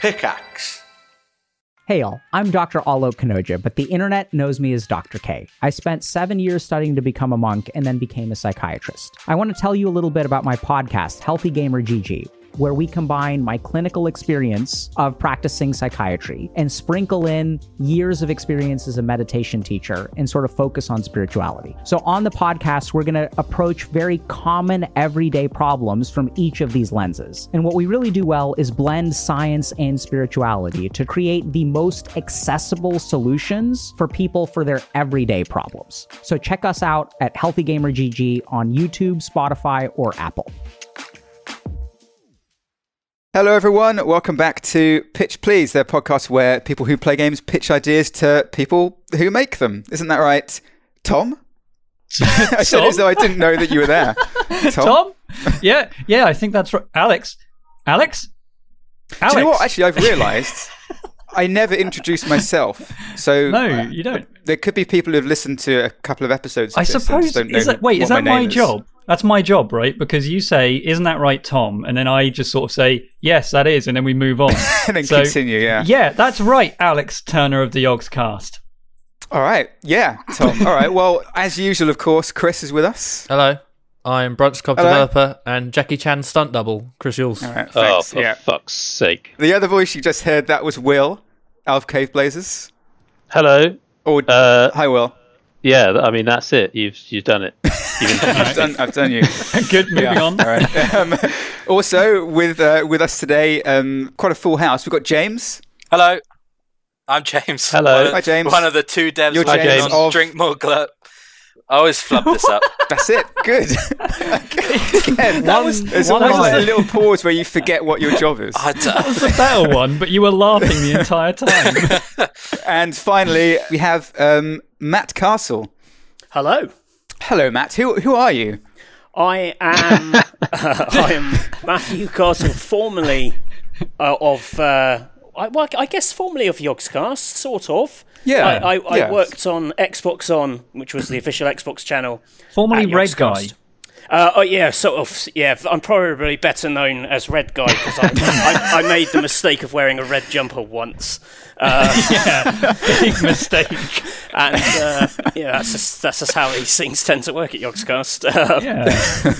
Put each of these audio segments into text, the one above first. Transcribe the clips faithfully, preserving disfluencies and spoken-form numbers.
Pickaxe. Hey y'all, I'm Doctor Alok Kanoja, but the internet knows me as Doctor K. I spent seven years studying to become a monk and then became a psychiatrist. I want to tell you a little bit about my podcast, Healthy Gamer G G, where we combine my clinical experience of practicing psychiatry and sprinkle in years of experience as a meditation teacher and sort of focus on spirituality. So on the podcast, we're going to approach very common everyday problems from each of these lenses. And what we really do well is blend science and spirituality to create the most accessible solutions for people for their everyday problems. So check us out at Healthy Gamer G G on YouTube, Spotify, or Apple. Hello everyone, welcome back to Pitch Please, the podcast where people who play games pitch ideas to people who make them. Isn't that right, Tom? I said it as though I didn't know that you were there. Tom? Tom? Yeah, yeah, I think that's right. Alex? Alex? Alex? Do you know what? Actually, I've realised I never introduced myself. So no, you don't. There could be people who've listened to a couple of episodes of I this suppose. and just don't know Is that, wait, what is that my, my name job? Is. That's my job, right? Because you say, "Isn't that right, Tom?" And then I just sort of say, "Yes, that is," and then we move on. And then so, continue, yeah. Yeah, that's right, Alex Turner of the Yogscast. All right, yeah, Tom. All right, well, as usual, of course, Chris is with us. Hello, I'm Brunch Cobb Hello. developer and Jackie Chan stunt double, Chris Jules. All right, Oh, thanks. for yeah. fuck's sake. The other voice you just heard, that was Will, Elf Cave Blazers. Hello. Or, Uh, hi, Will. Yeah, I mean, that's it. You've you've done it. You've I've, done, I've done you. Good, moving Yeah, on. All right. Um, also, with uh, with us today, um, quite a full house. We've got James. Hello, I'm James. Hello. One, Hi, James. One of the two devs You're working James on of- Drink More Glut. I always flub this up. That's it. Good. Okay. Again, That one- was- there's one always of like a the- little pause where you forget what your job is. I d- That was a better one, but you were laughing the entire time. And finally, we have um, Matt Castle. Hello. Hello, Matt. Who who are you? I am uh, I am Matthew Castle, formerly uh, of uh, I, well, I guess formerly of Yogscast, sort of. Yeah, I, I, I yeah. worked on Xbox On, which was the official Xbox channel. Formerly at Red Guy. Yogscast. Uh, oh yeah, sort of. Yeah, I'm probably better known as Red Guy because I, I, I made the mistake of wearing a red jumper once. Uh, Yeah, big mistake. and uh, yeah, that's just, that's just how these things tend to work at Yogscast. Um, Yeah.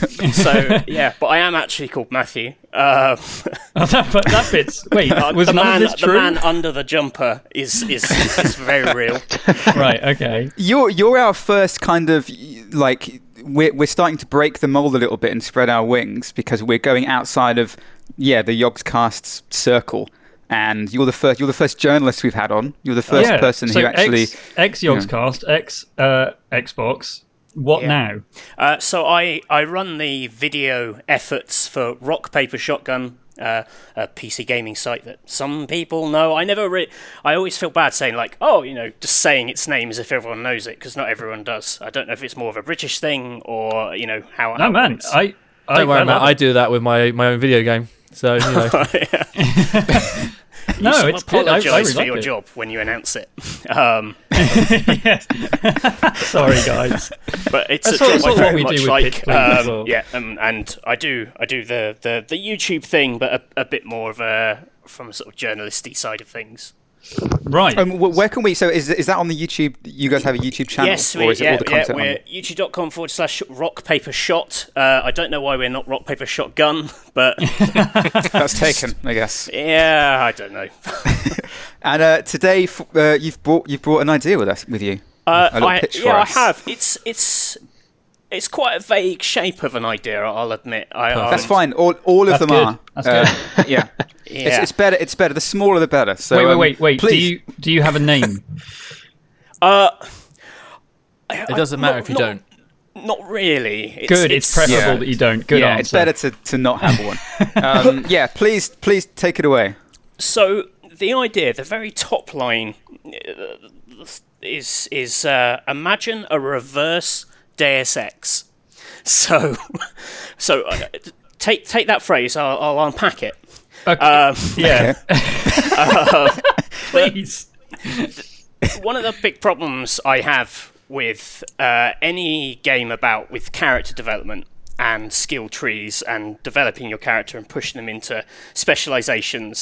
So yeah, but I am actually called Matthew. Uh, Oh, that, but that bit's. Wait, uh, was the none man, of this the true? man under the jumper is is is very real. Right, okay. You're you're our first kind of like we're we're starting to break the mold a little bit and spread our wings because we're going outside of yeah the Yogscast's circle. And you're the first. You're the first journalist we've had on. You're the first yeah. person so who actually. X, X Yogscast, X uh, Xbox. What Yeah. now? Uh, so I, I run the video efforts for Rock Paper Shotgun, uh, a P C gaming site that some people know. I never re- I always feel bad saying like, oh, you know, just saying its name as if everyone knows it, because not everyone does. I don't know if it's more of a British thing or, you know, how... No, how man. it's- I, I, Don't worry, I Matt. love I it. do that with my my own video game. So you know. No, you it's good. I, I apologise really for your liked it. job when you announce it. Um, Yes. Sorry, guys. but it's That's a sort of- job I sort of very what we much do with like. Pitch Please as Um, well. yeah, um, and I do I do the, the, the YouTube thing, but a, a bit more of a from a sort of journalisty side of things. Right. Um, wh- where can we? So is is that on the YouTube? You guys have a YouTube channel, Yes, or we, is it yeah, all the yeah, content on we're it? youtube.com forward slash rock paper shot. Uh, I don't know why we're not rock paper shotgun, but That's taken, I guess. yeah, I don't know. And uh, today, f- uh, you've brought you've brought an idea with us with you. Uh, A little I, pitch for yeah, us. I have. It's it's it's quite a vague shape of an idea. I'll admit. I, um, That's fine. All all of That's them good. are. That's Uh, yeah. Yeah. It's, it's better. It's better. The smaller, the better. So wait, wait, um, wait, wait. Do Please. you do you have a name? uh, It doesn't matter if you not, don't. Not really. It's, Good. It's, preferable Yeah. that you don't. Good yeah, answer. it's better to, to not have one. um, yeah, please please take it away. So the idea, the very top line, uh, is is uh, imagine a reverse Deus Ex. So, so uh, take take that phrase. I'll, I'll unpack it. Okay. Um, yeah. uh, Please. one of the big problems I have with uh, any game about with character development and skill trees and developing your character and pushing them into specializations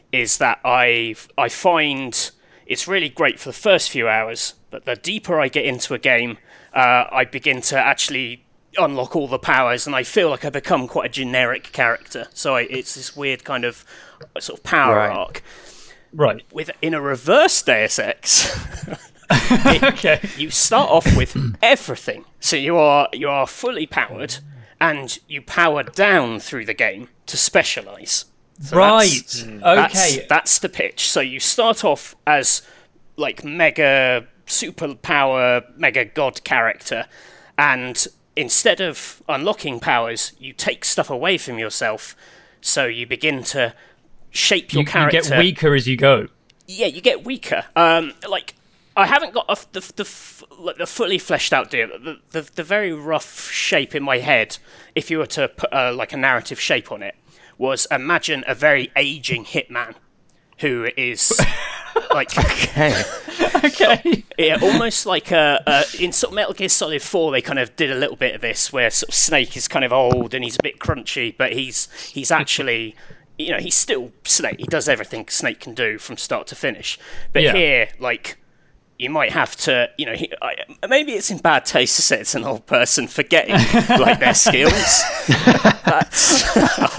is that I I find it's really great for the first few hours, but the deeper I get into a game, uh, I begin to actually unlock all the powers, and I feel like I become quite a generic character. So I, it's this weird kind of sort of power Right. arc. Right. With in a reverse Deus Ex, it- Okay. you start off with everything. So you are you are fully powered, and you power down through the game to specialize. So Right. That's, Okay. that's, that's the pitch. So you start off as like mega superpower, mega god character, and instead of unlocking powers, you take stuff away from yourself. So you begin to shape your You, you character. get weaker as you go. Yeah, you get weaker. Um, like I haven't got a, the the f- like the fully fleshed out deal. The, the the very rough shape in my head, if you were to put uh, like a narrative shape on it, was imagine a very aging hitman who is like Okay. Okay. yeah, almost like a, a in sort of Metal Gear Solid four. They kind of did a little bit of this where sort of Snake is kind of old and he's a bit crunchy, but he's he's actually. You know, he's still Snake. He does everything Snake can do from start to finish. But Yeah. here, like, you might have to, you know, he, I, maybe it's in bad taste to say it's an old person forgetting, like, their skills. That's,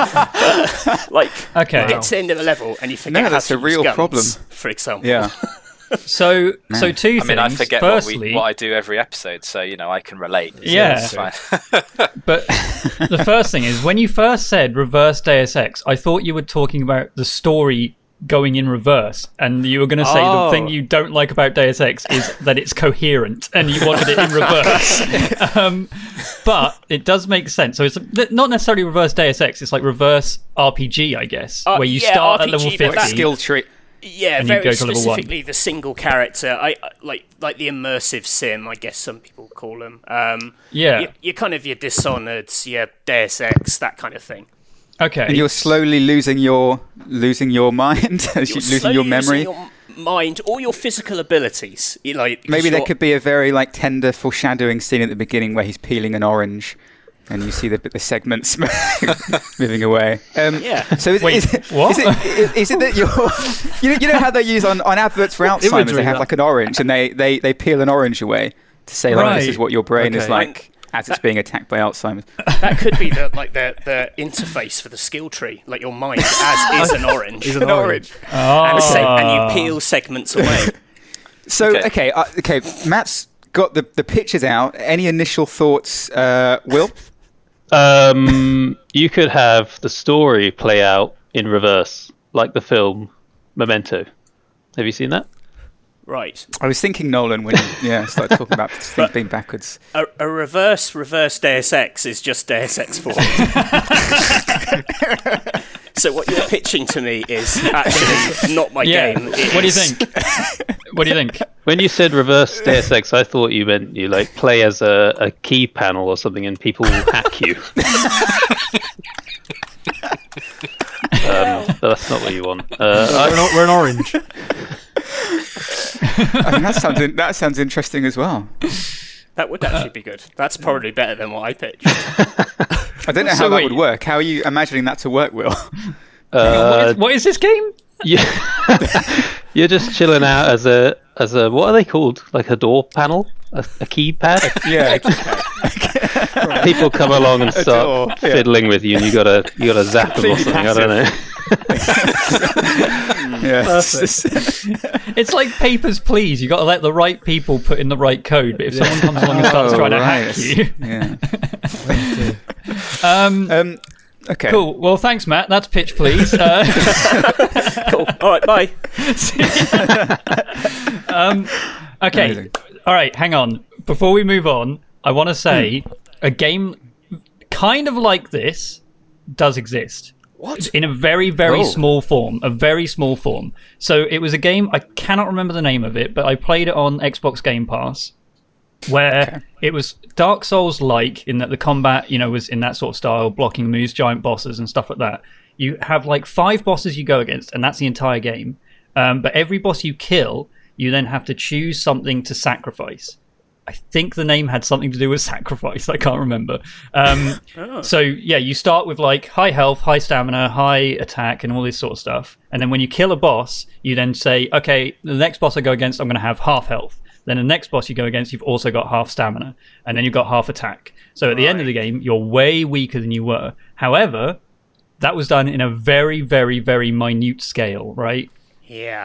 like, Okay. you get to the end of the level and you forget No, how that's to a use real guns, problem. for example. Yeah. So, so two I things. mean, I forget what, Firstly, we, what I do every episode, so you know I can relate. So Yeah. it's fine. but the first thing is when you first said reverse Deus Ex, I thought you were talking about the story going in reverse, and you were going to say Oh. the thing you don't like about Deus Ex is that it's coherent, and you wanted it in reverse. um, but it does make sense. So it's not necessarily reverse Deus Ex; it's like reverse R P G, I guess, Uh, where you yeah, start R P G, at level but fifty. that- Skill tree. Yeah, And you very go to level one. specifically the single character. I I- like like the immersive sim, I guess some people call them. Um, Yeah. you, you're kind of your Dishonored's, your Deus Ex, that kind of thing. Okay. And you're slowly losing your losing your mind, as You're you losing slowly your memory. losing your mind, all your physical abilities. You like because Maybe there you're- could be a very like tender foreshadowing scene at the beginning where he's peeling an orange, and you see the the segments moving away. Um, Yeah. So is, Wait, is, it, what? is it is, is it that you're you know, you know how they use on, on adverts for Alzheimer's Imagery, they have that. like an orange and they, they, they peel an orange away to say like this Right. is what your brain is Okay. like as it's being attacked by Alzheimer's. that could be the like the, the interface for the skill tree. Like your mind as is an orange, He's an orange. Oh. and, se- and you peel segments away. So Okay. okay, uh, okay, Matt's got the, the pictures out. Any initial thoughts, uh, Will? Um, you could have the story play out in reverse, like the film Memento. Have you seen that? Right. I was thinking Nolan when you yeah, started talking about things being backwards. A, a reverse reverse Deus Ex is just Deus Ex forward. So what you're pitching to me is actually not my Yeah. game. It What do you is- think? What do you think? When you said reverse Deus Ex, I thought you meant you like play as a, a key panel or something, and people will hack you. um, but that's not what you want. Uh, We're, an, we're an orange. I mean, that sounds in, that sounds interesting as well. That would actually be good. That's probably better than what I pitched. I don't know So how that wait. would work. How are you imagining that to work, Will? what, uh, is, what is this game? you, you're just chilling out as a as a what are they called? Like a door panel, a, a keypad. Yeah. People come along and door, start yeah. fiddling with you, and you gotta you gotta zap them or Completely something. I don't know. yeah. It's like Papers, Please. You got to let the right people put in the right code. But if someone comes along and starts Oh, trying to right. hack you, Yeah. um, Um, okay. cool. Well, thanks, Matt. That's Pitch Please. Uh, Cool. All right. Bye. um, okay. Amazing. All right. Hang on. Before we move on, I want to say a game kind of like this does exist. What? In a very, very Oh. small form. A very small form. So it was a game, I cannot remember the name of it, but I played it on Xbox Game Pass, where Okay. it was Dark Souls-like in that the combat, you know, was in that sort of style, blocking moves, giant bosses and stuff like that. You have like five bosses you go against, and that's the entire game. Um, but every boss you kill, you then have to choose something to sacrifice. I think the name had something to do with sacrifice. I can't remember. Um, Oh. So yeah, you start with like high health, high stamina, high attack, and all this sort of stuff. And then when you kill a boss, you then say, okay, the next boss I go against, I'm going to have half health. Then the next boss you go against, you've also got half stamina, and then you've got half attack. So at the end of the game, you're way weaker than you were. However, that was done in a very, very, very minute scale, right? Yeah.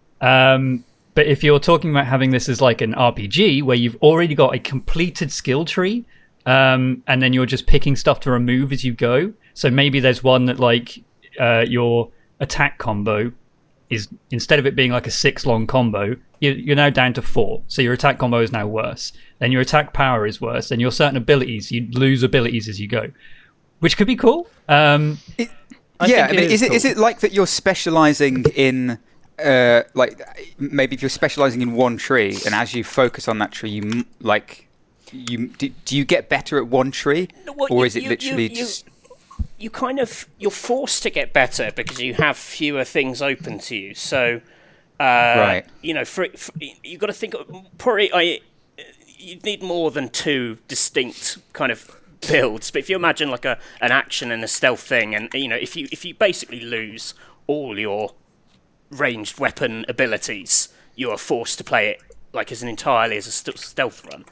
Um, but if you're talking about having this as like an R P G where you've already got a completed skill tree, um, and then you're just picking stuff to remove as you go. So maybe there's one that like uh, your attack combo is, instead of it being like a six long combo, you, you're now down to four. So your attack combo is now worse. Then your attack power is worse. Then your certain abilities, you lose abilities as you go, which could be cool. Um, It, I yeah, think I it mean, is is it cool. is it like that you're specializing in, uh, like maybe if you're specializing in one tree, and as you focus on that tree, you m- like, you do, do you get better at one tree, Well, or you- is it you- literally you- you- just? You kind of you're forced to get better because you have fewer things open to you. So, uh, Right. you know, for, for you got to think. Probably, I you need more than two distinct kind of builds. But if you imagine like a an action and a stealth thing, and you know, if you if you basically lose all your ranged weapon abilities, you are forced to play it like as an entirely as a st- stealth run.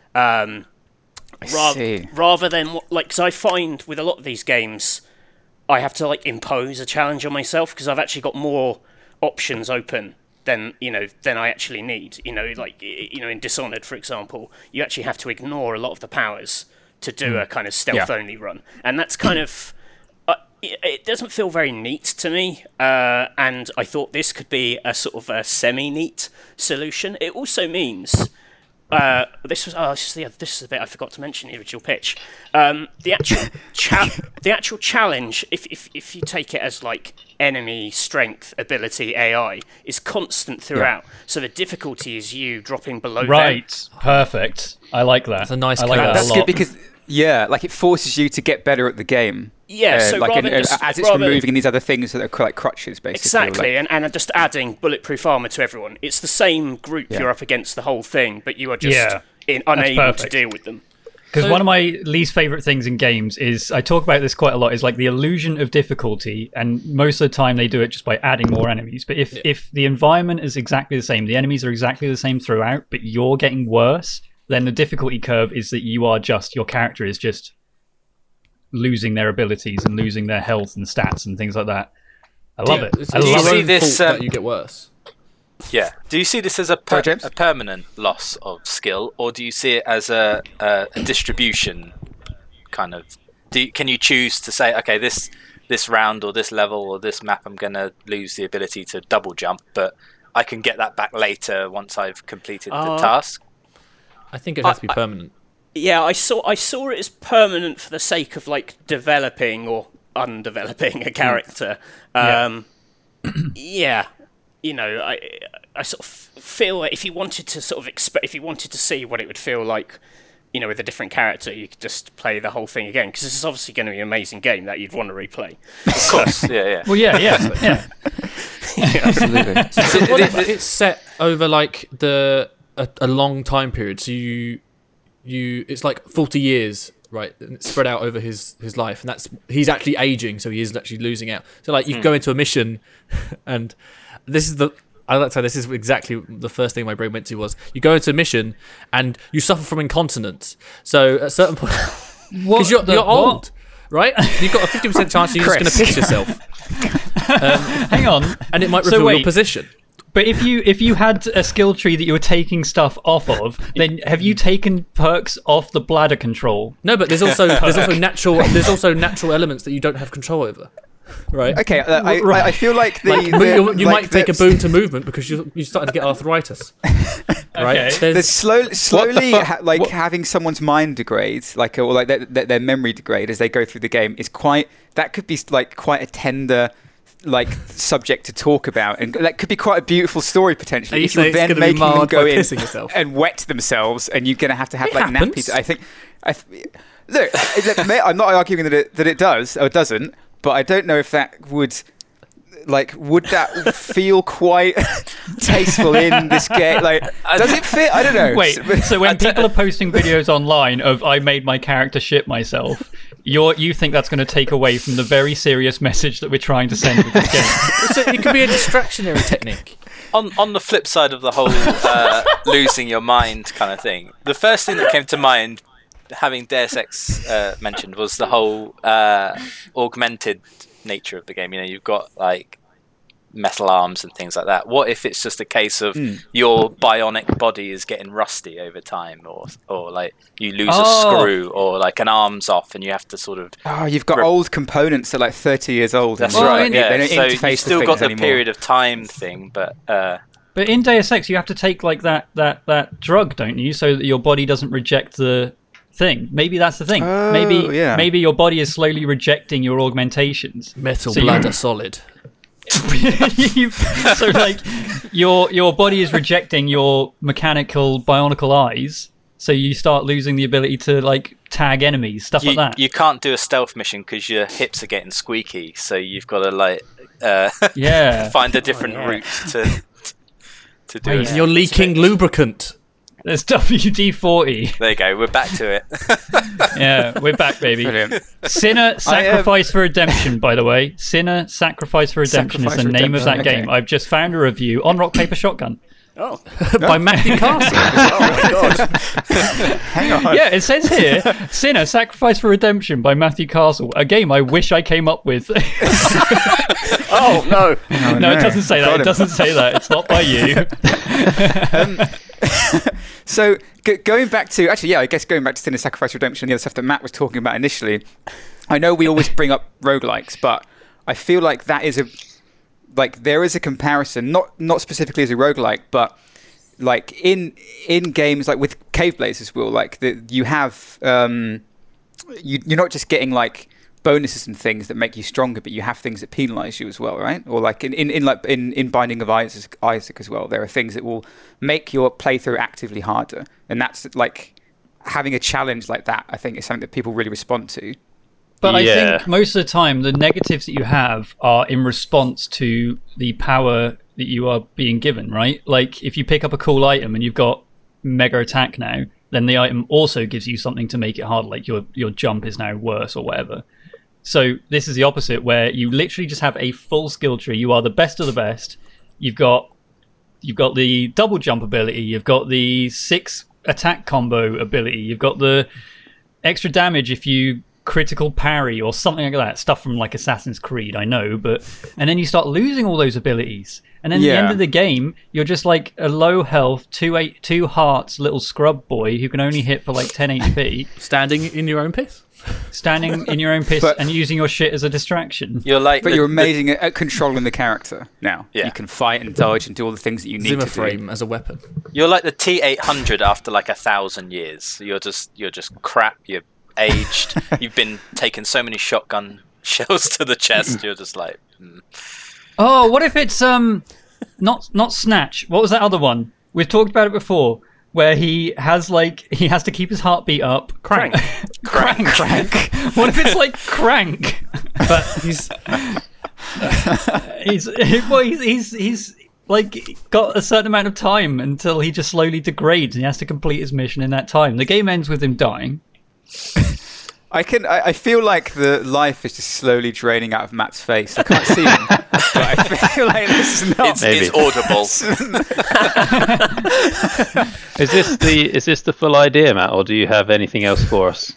Um, I Ra- see. rather than what- like, because I find with a lot of these games, I have to like impose a challenge on myself because I've actually got more options open than you know than I actually need. You know, like y- you know, in Dishonored, for example, you actually have to ignore a lot of the powers to do a kind of stealth only run, and that's kind of. Uh, it, it doesn't feel very neat to me, uh, and I thought this could be a sort of a semi-neat solution. It also means uh, this was oh, this is the this is the bit I forgot to mention in the original pitch. Um, the actual cha- the actual challenge, if, if if you take it as like enemy strength, ability, A I, is constant throughout. So the difficulty is you dropping below them. right. Perfect. I like that. That's a nice I like colour. that That's a lot. good because yeah, like it forces you to get better at the game. Yeah, Uh, so like rather in- than just- as it's rather- removing these other things that are like crutches, basically. Exactly, like- and, and just adding bulletproof armor to everyone. It's the same group Yeah. you're up against the whole thing, but you are just Yeah, in, unable to perfect. deal with them. Because So- one of my least favorite things in games is, I talk about this quite a lot, is like the illusion of difficulty, and most of the time they do it just by adding more enemies. But if, if the environment is exactly the same, the enemies are exactly the same throughout, but you're getting worse, then the difficulty curve is that you are just, your character is just losing their abilities and losing their health and stats and things like that. I love Yeah, it. It's, I it's Do you love your see own this, fault um, that you get worse. Yeah. Do you see this as a per- Sorry, James? a permanent loss of skill, or do you see it as a, a, a distribution kind of? Do you, can you choose to say, okay, this this round or this level or this map, I'm going to lose the ability to double jump, but I can get that back later once I've completed Uh, the task? I think it has to be permanent. Yeah, I saw I saw it as permanent for the sake of like developing or undeveloping a character. Um, yeah, you know, I I sort of feel like if you wanted to sort of expect, if you wanted to see what it would feel like, you know, with a different character, you could just play the whole thing again because this is obviously going to be an amazing game that you'd want to replay. Of course, yeah, yeah. Well, yeah, yeah, yeah. Absolutely. So what if it's set over like the a, a long time period? So you you it's like forty years, right? And it's spread out over his his life, and that's he's actually aging, so he is actually losing out. So like you go into a mission, and this is the. I like to say this is exactly the first thing my brain went to was you go into a mission and you suffer from incontinence. So at a certain point, because you're, the- you're what? old, right? You've got a fifty percent chance you're just going to piss yourself, Hang on. and it might So reveal your wait. position. But if you if you had a skill tree that you were taking stuff off of, then have you taken perks off the bladder control? No, but there's also there's also natural there's also natural elements that you don't have control over, right? Okay, uh, I, I, I feel like the, Like, the you you like might take a the- boon to movement because you're you're starting to get arthritis, right? Okay. There's- The slow, slowly, fuck? ha- like What- having someone's mind degrade, like or like their, their, their memory degrade as they go through the game, is quite. That could be like quite a tender, like subject to talk about, and that could be quite a beautiful story potentially. Are you if you're saying it's then gonna be making them marred go by in pissing yourself? and wet themselves, and you're going to have to have It like happens. nappies. I think. I th- look, look, mate, I'm not arguing that it that it does or doesn't, but I don't know if that would. like, would that feel quite tasteful in this game? Like, does it fit? I don't know. Wait, so when people are posting videos online of I made my character shit myself, you're you think that's going to take away from the very serious message that we're trying to send with this game? So it could be a distractionary technique. On on the flip side of the whole uh, losing your mind kind of thing, the first thing that came to mind, having Deus Ex uh, mentioned, was the whole uh, augmented nature of the game. You know, you've got like metal arms and things like that. What if it's just a case of mm. your bionic body is getting rusty over time, or or like you lose oh. a screw, or like an arm's off and you have to sort of oh you've got re- old components that are like thirty years old. That's and right. They, yeah, they don't so interface you've still got the anymore. period of time thing, but uh, but in Deus Ex you have to take like that that that drug, don't you, so that your body doesn't reject the thing. Maybe that's the thing. Oh, maybe yeah. maybe your body is slowly rejecting your augmentations. Metal so bladder you, solid. so like your your body is rejecting your mechanical bionicle eyes, so you start losing the ability to like tag enemies, stuff you, like that. You can't do a stealth mission because your hips are getting squeaky, so you've got to like uh, yeah find a different oh, yeah. route to to do Wait, it. And you're leaking lubricant. There's W D forty. There you go. We're back to it. Yeah, we're back, baby. Brilliant. Sinner Sacrifice um... for Redemption, by the way. Sinner Sacrifice for Redemption Sacrifice is the name Redemption. of that Okay. game. I've just found a review on Rock Paper Shotgun. Oh, By Matthew Castle. oh my god! Hang on. Yeah, it says here, Sinner Sacrifice for Redemption by Matthew Castle, a game I wish I came up with. Oh no! Oh, No, it doesn't say that. Got It him. doesn't say that. It's not by you. um, so g- going back to actually, yeah, I guess going back to Sinner Sacrifice Redemption, the other stuff that Matt was talking about initially. I know we always bring up roguelikes, but I feel like that is a like there is a comparison, not not specifically as a roguelike, but like in in games like with Cave Blazers, will like the, you have um, you, you're not just getting like bonuses and things that make you stronger, but you have things that penalize you as well, right? Or like in, in, in like in, in Binding of Isaac, Isaac as well, there are things that will make your playthrough actively harder, and that's like having a challenge like that. I think is something that people really respond to. But I Yeah. think most of the time, the negatives that you have are in response to the power that you are being given, right? Like, if you pick up a cool item and you've got mega attack now, then the item also gives you something to make it harder, like your your jump is now worse or whatever. So this is the opposite, where you literally just have a full skill tree. You are the best of the best. You've got you've got the double jump ability. You've got the six attack combo ability. You've got the extra damage if you critical parry or something like that. Stuff from like Assassin's Creed, I know, but and then you start losing all those abilities. And then at Yeah. the end of the game, you're just like a low health, two eight, two hearts little scrub boy who can only hit for like ten H P, Standing in your own piss. standing in your own piss But- and using your shit as a distraction. You're like, But the- you're the- amazing at, at controlling the character now. Yeah. You can fight and dodge and do all the things that you need Zimmer to do. frame as a weapon. You're like the T eight hundred after like a thousand years. You're just you're just crap. You're aged. You've been taking so many shotgun shells to the chest. You're just like, mm. Oh, what if it's um not not Snatch? What was that other one? We've talked about it before, where he has like he has to keep his heartbeat up. Crank. Crank. Crank. What if it's like Crank? But he's he's well, he's he's he's like got a certain amount of time until he just slowly degrades and he has to complete his mission in that time. The game ends with him dying. I can. I, I feel like the life is just slowly draining out of Matt's face. I can't see him, but I feel like this is not. it's, it's audible. Is this the is this the full idea, Matt, or do you have anything else for us?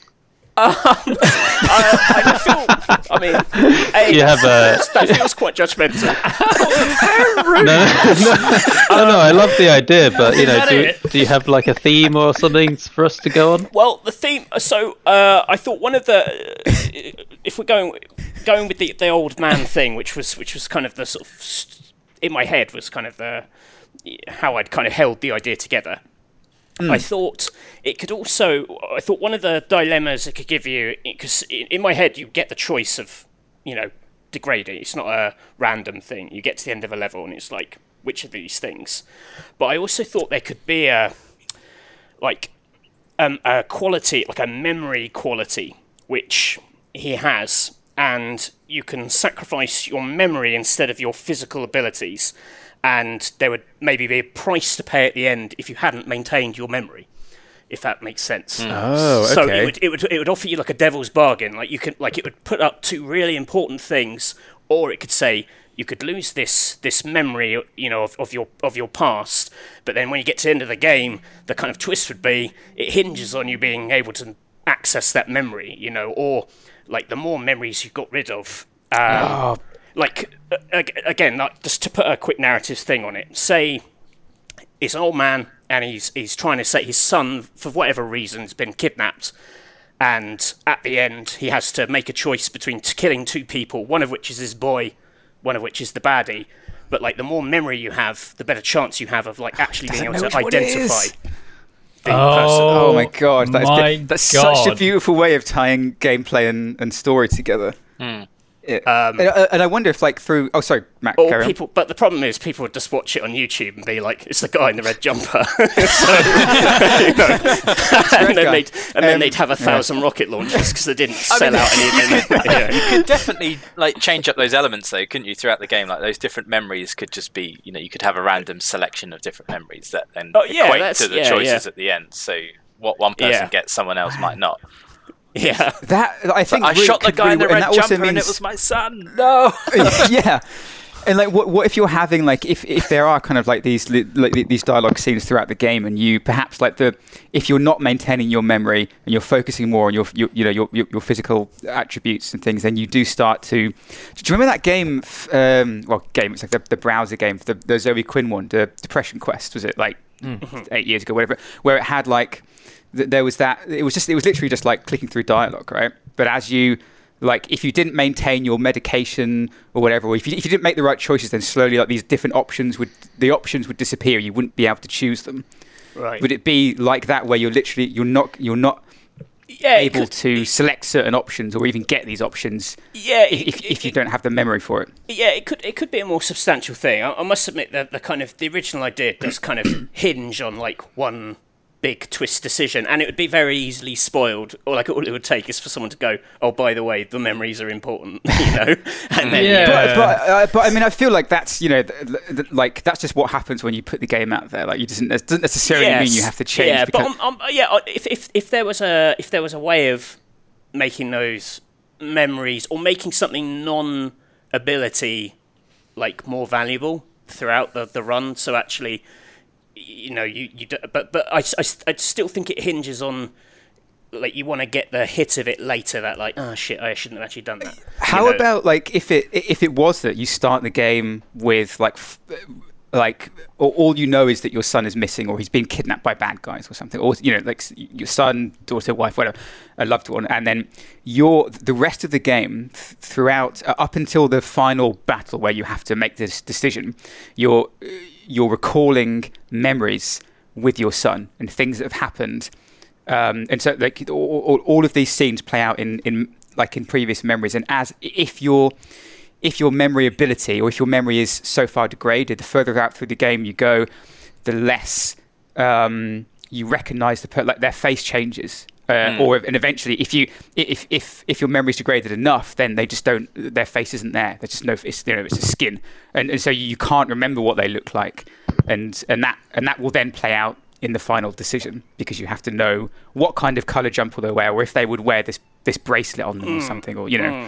I, I feel. I mean, hey, You have a that feels quite judgmental. no, no, no, no. I love the idea, but you know, that do, it? do you have like a theme or something for us to go on? Well, the theme. So uh, I thought one of the, if we're going going with the the old man thing, which was which was kind of the sort of st- in my head was kind of the how I'd kind of held the idea together. I thought it could also. I thought one of the dilemmas it could give you, because in, in my head you get the choice of, you know, degrading. It's not a random thing. You get to the end of a level and it's like, which of these things? But I also thought there could be a, like, um, a quality, like a memory quality, which he has, and you can sacrifice your memory instead of your physical abilities, and there would maybe be a price to pay at the end if you hadn't maintained your memory, if that makes sense. Mm. Oh, okay. So it would it would it would offer you like a devil's bargain. Like you could like it would put up two really important things, or it could say you could lose this this memory, you know, of, of your of your past. But then when you get to the end of the game, the kind of twist would be it hinges on you being able to access that memory, you know, or like the more memories you got rid of. Um, Oh. Like uh, ag- again, like, just to put a quick narrative thing on it. Say it's an old man and he's he's trying to say his son, for whatever reason, has been kidnapped. And at the end, he has to make a choice between t- killing two people, one of which is his boy, one of which is the baddie. But like, the more memory you have, the better chance you have of like actually being able know to which one it identify is. the Oh. person. Oh my god, that's, my that's such a God. beautiful way of tying gameplay and, and story together. Mm. It- Um, and, uh, and I wonder if, like, through. Oh, sorry, Matt. Or Carry on. people, but the problem is people would just watch it on YouTube and be like, "It's the guy in the red jumper," so, you know, and then guy. they'd and then Um, they'd have a thousand rocket launchers because they didn't sell out any of them. You know. You could definitely like change up those elements though, couldn't you, throughout the game? Like those different memories could just be, you know, you could have a random selection of different memories that then Oh, yeah, equate that's- to the yeah, choices yeah. at the end. So what one person Yeah. gets, someone else might not. Yeah, That I think I really shot the could guy in the really- red and that also jumper and it means- was my son. No. Yeah. And like, what, what if you're having like, if, if there are kind of like these li- like these dialogue scenes throughout the game, and you perhaps like the if you're not maintaining your memory and you're focusing more on your, your you know your, your your physical attributes and things, then you do start to. Do you remember that game? f- Um, well, game. It's like the, the browser game, the, the Zoe Quinn one, the Depression Quest. Was it like eight years ago, whatever? Where it had like th- there was that. It was just it was literally just like clicking through dialogue, right? But as you like, if you didn't maintain your medication or whatever, or if you, if you didn't make the right choices, then slowly like these different options would the options would disappear. You wouldn't be able to choose them. right. Would it be like that, where you're literally you're not you're not yeah, it able could- to select certain options or even get these options Yeah, if, it- if, it- if you it- don't have the memory for it? Yeah, it could it could be a more substantial thing. I, I must admit that the kind of the original idea does kind of hinge on like one big twist decision, and it would be very easily spoiled. Or like all it would take is for someone to go, "Oh, by the way, the memories are important," you know, and then Yeah. But but, uh, but I mean, I feel like that's you know th- th- like that's just what happens when you put the game out there. Like you doesn't it doesn't necessarily Yes. mean you have to change. Yeah, because, but um, um, yeah, uh, if if if there was a if there was a way of making those memories or making something non-ability like more valuable throughout the, the run, so actually, you know, you you do, but but I, I, I still think it hinges on like you want to get the hit of it later. That like, oh shit, I shouldn't have actually done that. You How know? about like if it if it was that you start the game with like f- like or all you know is that your son is missing or he's been kidnapped by bad guys or something, or you know like s- your son, daughter, wife, whatever, a loved one, and then your the rest of the game th- throughout uh, up until the final battle where you have to make this decision, you're you're recalling memories with your son and things that have happened. Um, and so, like, all, all, all of these scenes play out in, in like in previous memories. And as if your if your memory ability or if your memory is so far degraded, the further out through the game you go, the less um, you recognise the per- like their face changes. Uh, Mm. Or and eventually, if you if if if your memory is degraded enough, then they just don't. Their face isn't there. There's just no. It's you know it's a skin, and, and so you can't remember what they look like, and and that and that will then play out in the final decision because you have to know what kind of color jumper they wear, or if they would wear this this bracelet on them or something, or you know.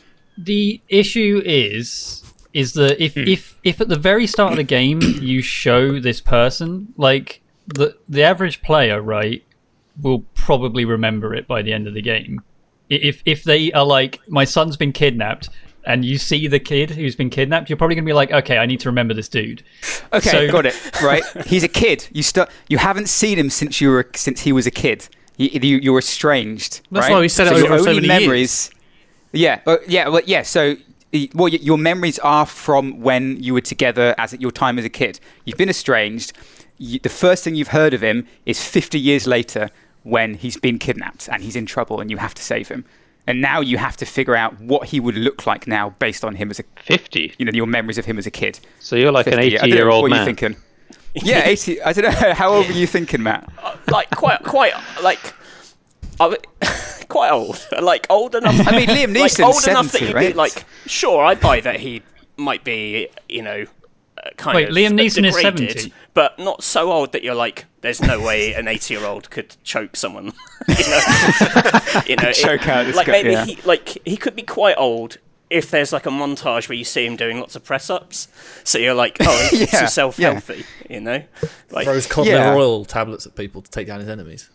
The issue is is that if if if at the very start of the game you show this person, like the the average player, right, will probably remember it by the end of the game. I- If if they are like, my son's been kidnapped, and you see the kid who's been kidnapped, you're probably gonna be like, okay, I need to remember this dude. Okay, So- got it. Right, he's a kid. You start. You haven't seen him since you were since he was a kid. You, you, you're estranged. That's right? why we said it so over your so only many memories. Yeah, uh, yeah, well, yeah. So, y- well, y- your memories are from when you were together as your time as a kid. You've been estranged. You, the first thing you've heard of him is fifty years later when he's been kidnapped and he's in trouble and you have to save him. And now you have to figure out what he would look like now based on him as a, fifty. you know, your memories of him as a kid. So you're like an fifty. I don't know, eighty-year-old what are you man. thinking? Yeah, eighty. I don't know. How old were you thinking, Matt? like quite quite like I w- quite old, like old enough. I mean, Liam like, Neeson's old enough that seventy, he'd right? be like, sure, I buy that he might be, you know, uh, kind Wait, of Liam Neeson is degraded, seventy? but not so old that you're like, there's no way an eighty-year-old could choke someone. you know, you know, Choke it- out this like guy, maybe yeah. he like he could be quite old. If there's like a montage where you see him doing lots of press ups, so you're like, oh, he keeps Yeah, himself yeah. healthy, you know? Like, Throws cod Yeah. liver oil tablets at people to take down his enemies.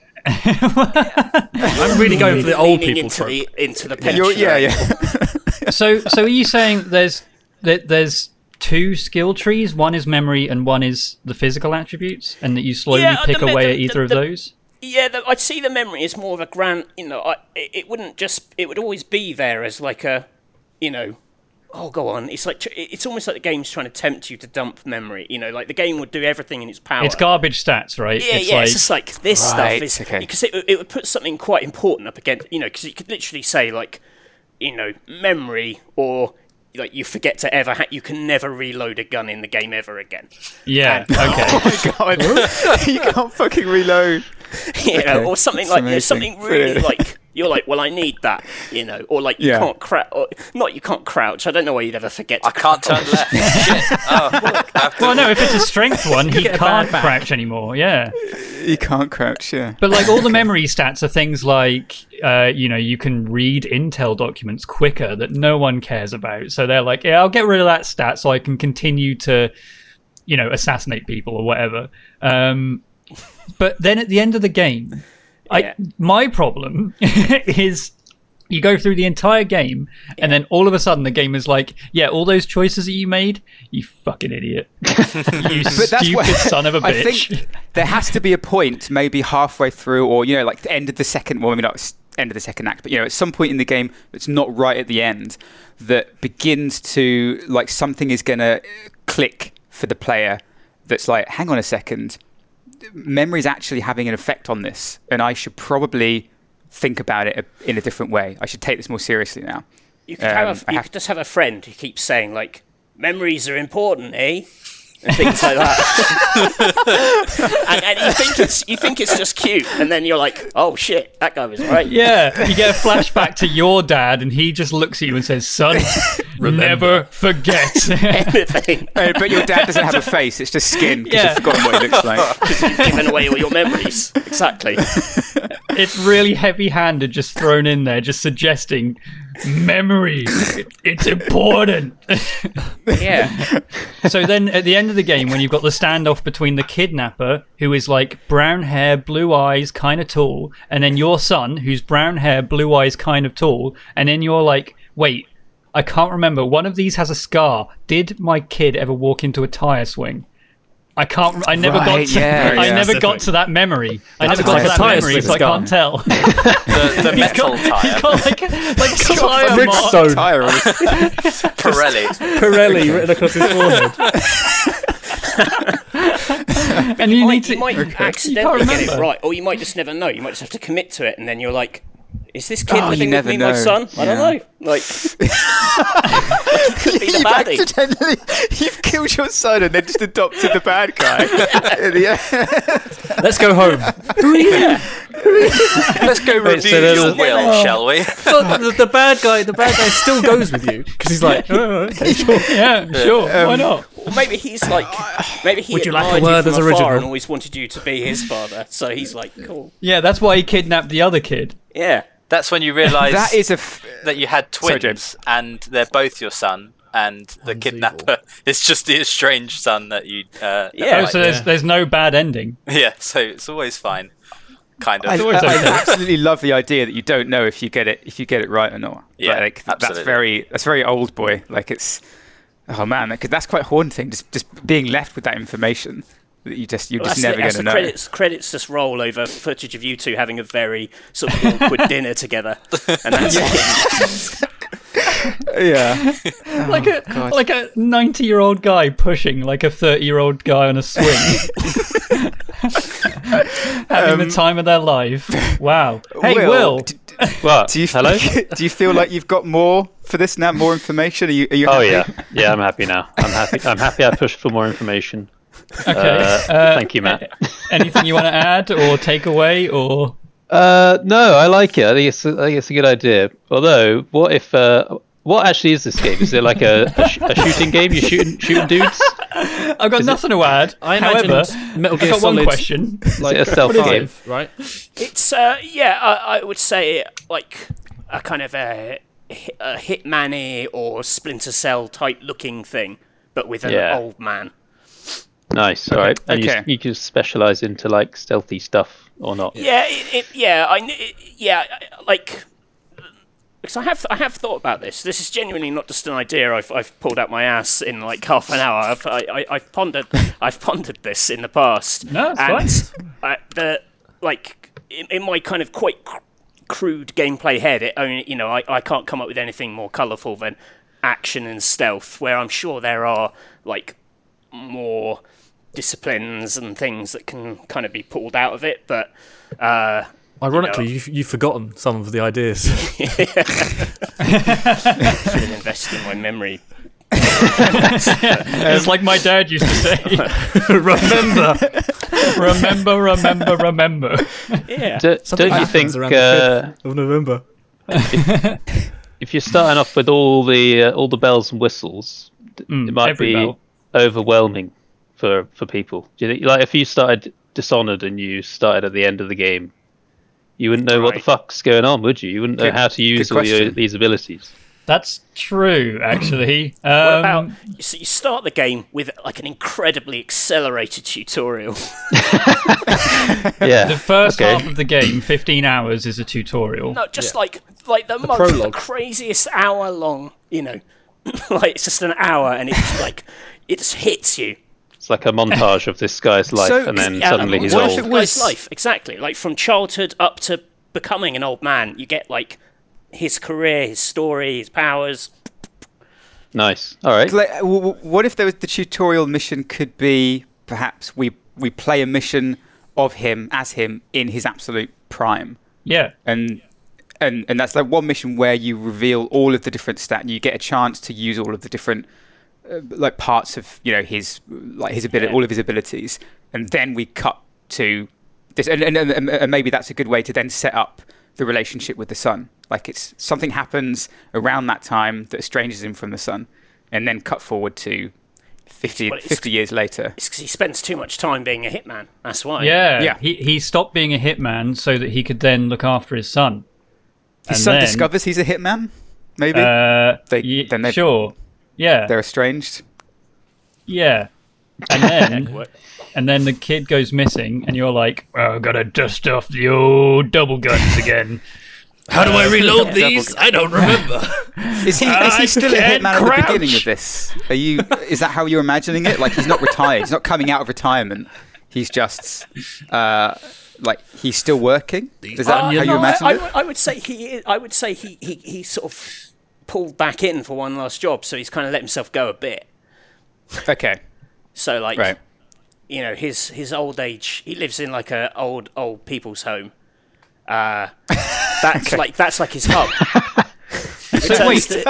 I'm really going for the old leaning people into trope. the into the You're, pensioner. yeah, yeah. So, so are you saying there's that there's two skill trees? One is memory, and one is the physical attributes, and that you slowly Yeah, pick the me- away the- at either the- of the- those. Yeah, the, I'd see the memory as more of a grand. You know, I, it, it wouldn't just. It would always be there as like a, you know, oh, go on. It's like tr- it's almost like the game's trying to tempt you to dump memory. You know, like the game would do everything in its power. It's garbage stats, right? Yeah, it's yeah. like, It's just like this Right, stuff is okay. because it, it would put something quite important up against. You know, because you could literally say like, you know, memory or. Like you forget to ever, ha- you can never reload a gun in the game ever again. yeah, okay. Oh my god, you can't fucking reload. you know, Okay, or something that's like you know, amazing. something really Brilliant. like you're like, well, I need that, you know, or like you Yeah. can't crouch, or not you can't crouch. I don't know why you'd ever forget. To I can't turn left. Shit. Oh, I have to- Well, no, if it's a strength one, he get a can't bad back. crouch anymore. Yeah. You can't crouch, yeah. But like all the memory stats are things like, uh, you know, you can read Intel documents quicker that no one cares about. So they're like, yeah, I'll get rid of that stat so I can continue to, you know, assassinate people or whatever. Um, but then at the end of the game, Yeah. I my problem is you go through the entire game and then all of a sudden the game is like, yeah, all those choices that you made, you fucking idiot. you But that's stupid what, son of a I bitch. think there has to be a point, maybe halfway through, or you know, like the end of the second. Well, maybe not s- end of the second act, but you know, at some point in the game that's not right at the end, that begins to like something is gonna click for the player. That's like, hang on a second, memory's actually having an effect on this, and I should probably think about it a- in a different way. I should take this more seriously now. You could have, Um, a, I you have- could just have a friend who keeps saying like, memories are important, eh? And things like that. and, and you think it's you think it's just cute, and then you're like, oh shit, that guy was right. Yeah, you get a flashback to your dad, and he just looks at you and says, "Son, never forget." Everything. Uh, but your dad doesn't have a face; it's just skin. Because Yeah. you've forgotten what he looks like. You've given away all your memories. Exactly. It's really heavy-handed, just thrown in there, just suggesting memory. It's important. Yeah. So then, at the end of the game, when you've got the standoff between the kidnapper, who is like brown hair, blue eyes, kind of tall, and then your son, who's brown hair, blue eyes, kind of tall, and then you're like, wait, I can't remember. One of these has a scar. Did my kid ever walk into a tire swing? I can't. I never got. Right, To, yeah, I yeah. never got to that memory. I That's never got like to a that tire memory, swing so I scar. can't tell. the, the He's metal got, he's tire. got like like tire marks. Bridgestone. Tire on his- Pirelli. Pirelli written across his forehead. and you might, need to. you might You can't accidentally get it remember. right, or you might just never know. You might just have to commit to it, and then you're like, "Is this kid Oh, you living with never me, my know. son?" I don't Yeah. know. Like, like he could be the You've baddie. accidentally you've killed your son and then just adopted the bad guy. At the end. Let's go home. Let's go Wait, review so there's- your will, shall we? Look, the, the bad guy, the bad guy still goes with you because he's like, oh, okay, sure. Yeah, sure. Why not? Or maybe he's like, maybe he Would you like a admired word you as from original? afar and always wanted you to be his father. So he's like, cool. Yeah, that's why he kidnapped the other kid. Yeah. That's when you realise That is a. F- that you had Sorry, twins, James. and they're both your son, and the kidnapper is just the estranged son that you. Uh, Yeah. Oh, like. so there's there's no bad ending. Yeah, so it's always fine. Kind of. I, always I okay. absolutely love the idea that you don't know if you get it if you get it right or not. Yeah, like, that's absolutely. very that's very old boy. Like it's oh man, because that's quite haunting. Just just being left with that information that you just you're Well, just that's never the, going that's to the know. credits. Credits just roll over footage of you two having a very sort of awkward dinner together, and that's it. Yeah, like a God. like a ninety year old guy pushing like a thirty year old guy on a swing, having the time of their life. Wow. Hey, Will. d- What? do you Hello? do you feel like you've got more for this now? More information? Are you? Are you Oh happy? yeah, yeah. I'm happy now. I'm happy. I'm happy. I pushed for more information. Okay. Uh, uh, thank you, Matt. Anything you want to add or take away or? Uh, no, I like it. I think it's I think it's a good idea. Although, what if uh, what actually is this game? Is it like a, a, sh- a shooting game? You're shooting shooting dudes? I've got Is nothing to add. I However, imagined Metal Gear I've got Solid one question. like Is it a stealth five, right? It's uh, yeah, I, I would say like a kind of a, a Hitman-y or Splinter Cell type looking thing, but with an Yeah. old man. Nice. All right. And Okay. you, you can specialize into like stealthy stuff or not. Yeah, it, it, yeah, I kn- it, yeah, I- like because I have I have thought about this. This is genuinely not just an idea I've I've pulled out my ass in like half an hour. I've I, I, I've pondered I've pondered this in the past. No, it's and I, the like in, in my kind of quite cr- crude gameplay head, it only you know I, I can't come up with anything more colourful than action and stealth. Where I'm sure there are like more disciplines and things that can kind of be pulled out of it, but uh, Ironically, you know, you've, you've forgotten some of the ideas. should have invested in my memory. It's like my dad used to say. Remember, remember, remember, remember. Yeah, Do, something don't you happens think around the uh, fifth of November? if you're starting off with all the uh, all the bells and whistles, th- Mm, it might every be bell. overwhelming for for people? Do you think, like, if you started Dishonored and you started at the end of the game, you wouldn't know what the Right. fuck's going on, would you? You wouldn't know Good- how to use good all your, question. these abilities. That's true, actually. what Um, about you, so you start the game with like an incredibly accelerated tutorial? Yeah. the first okay. half of the game, fifteen hours, is a tutorial. No, just like like the, most the prologue. craziest hour long. You know, like it's just an hour, and it's like it just hits you. It's like a montage of this guy's life, So, and then Yeah, suddenly um, he's what if old. it Guy's was- life exactly like from childhood up to becoming an old man. You get like his career, his story, his powers. Nice. All right. Like, w- w- what if there was the tutorial mission could be perhaps we we play a mission of him as him in his absolute prime, Yeah. and and and that's like one mission where you reveal all of the different stat and you get a chance to use all of the different uh, like parts of you know his like his ability, Yeah. all of his abilities, and then we cut to this, and, and, and, and maybe that's a good way to then set up the relationship with the sun. Like it's something happens around that time that estranges him from the sun, and then cut forward to fifty, Well, it's- fifty years later. It's because he spends too much time being a hitman. That's why. Yeah. Yeah. He, he stopped being a hitman so that he could then look after his son. His And son then, discovers he's a hitman. Maybe Uh, They- ye- then they- sure. Yeah. they're estranged. Yeah. And then and then the kid goes missing and you're like, oh, I've got to dust off the old double guns again. How do I reload these? I don't remember. Is he is I he still a can't hitman at the crouch. beginning of this? Are you? Is that how you're imagining it? Like he's not retired. He's not coming out of retirement. He's just uh, like he's still working. Is that Uh, how you no, I, imagine I, it? would- I would say he. is- I would say he, he. He sort of pulled back in for one last job, so he's kind of let himself go a bit. Okay, So like, right. you know, his his old age. He lives in like a old old people's home. Uh, that's like that's like his hub. He returns to-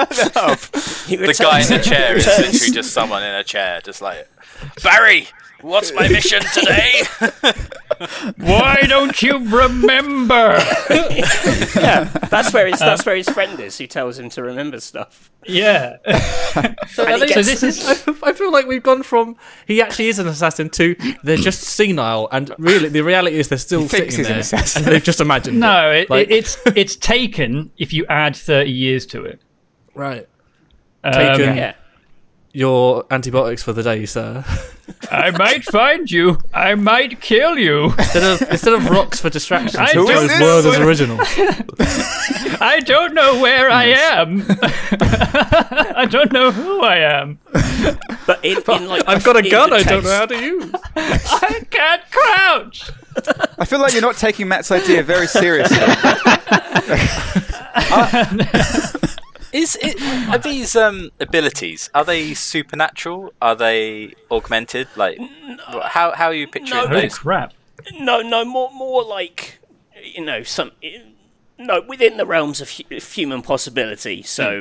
he The guy in returns- the chair is returns- literally just someone in a chair, just like, Barry, what's my mission today? Why don't you remember? Yeah, that's where his that's where his friend is, who tells him to remember stuff. Yeah. So, And he I think- So gets- this is I feel like we've gone from he actually is an assassin to they're just senile, and really the reality is they're still thinks sitting he's an there, assassin. and they've just imagined. no, it. it, Like- it, it's it's taken if you add thirty years to it. right. Um, Taken. Yeah. Your antibiotics for the day, sir. I might find you. I might kill you. Instead of instead of rocks for distractions, I he do throws this. word as original. I don't know where I am. I don't know who I am. But in, in like I've got a in gun the I don't know case- how to use. I can't crouch. I feel like you're not taking Matt's idea very seriously. Is it are these um, abilities? Are they supernatural? Are they augmented? Like, how how are you picturing No, Holy those? crap. No, no, more more like you know some no within the realms of hu- of human possibility. So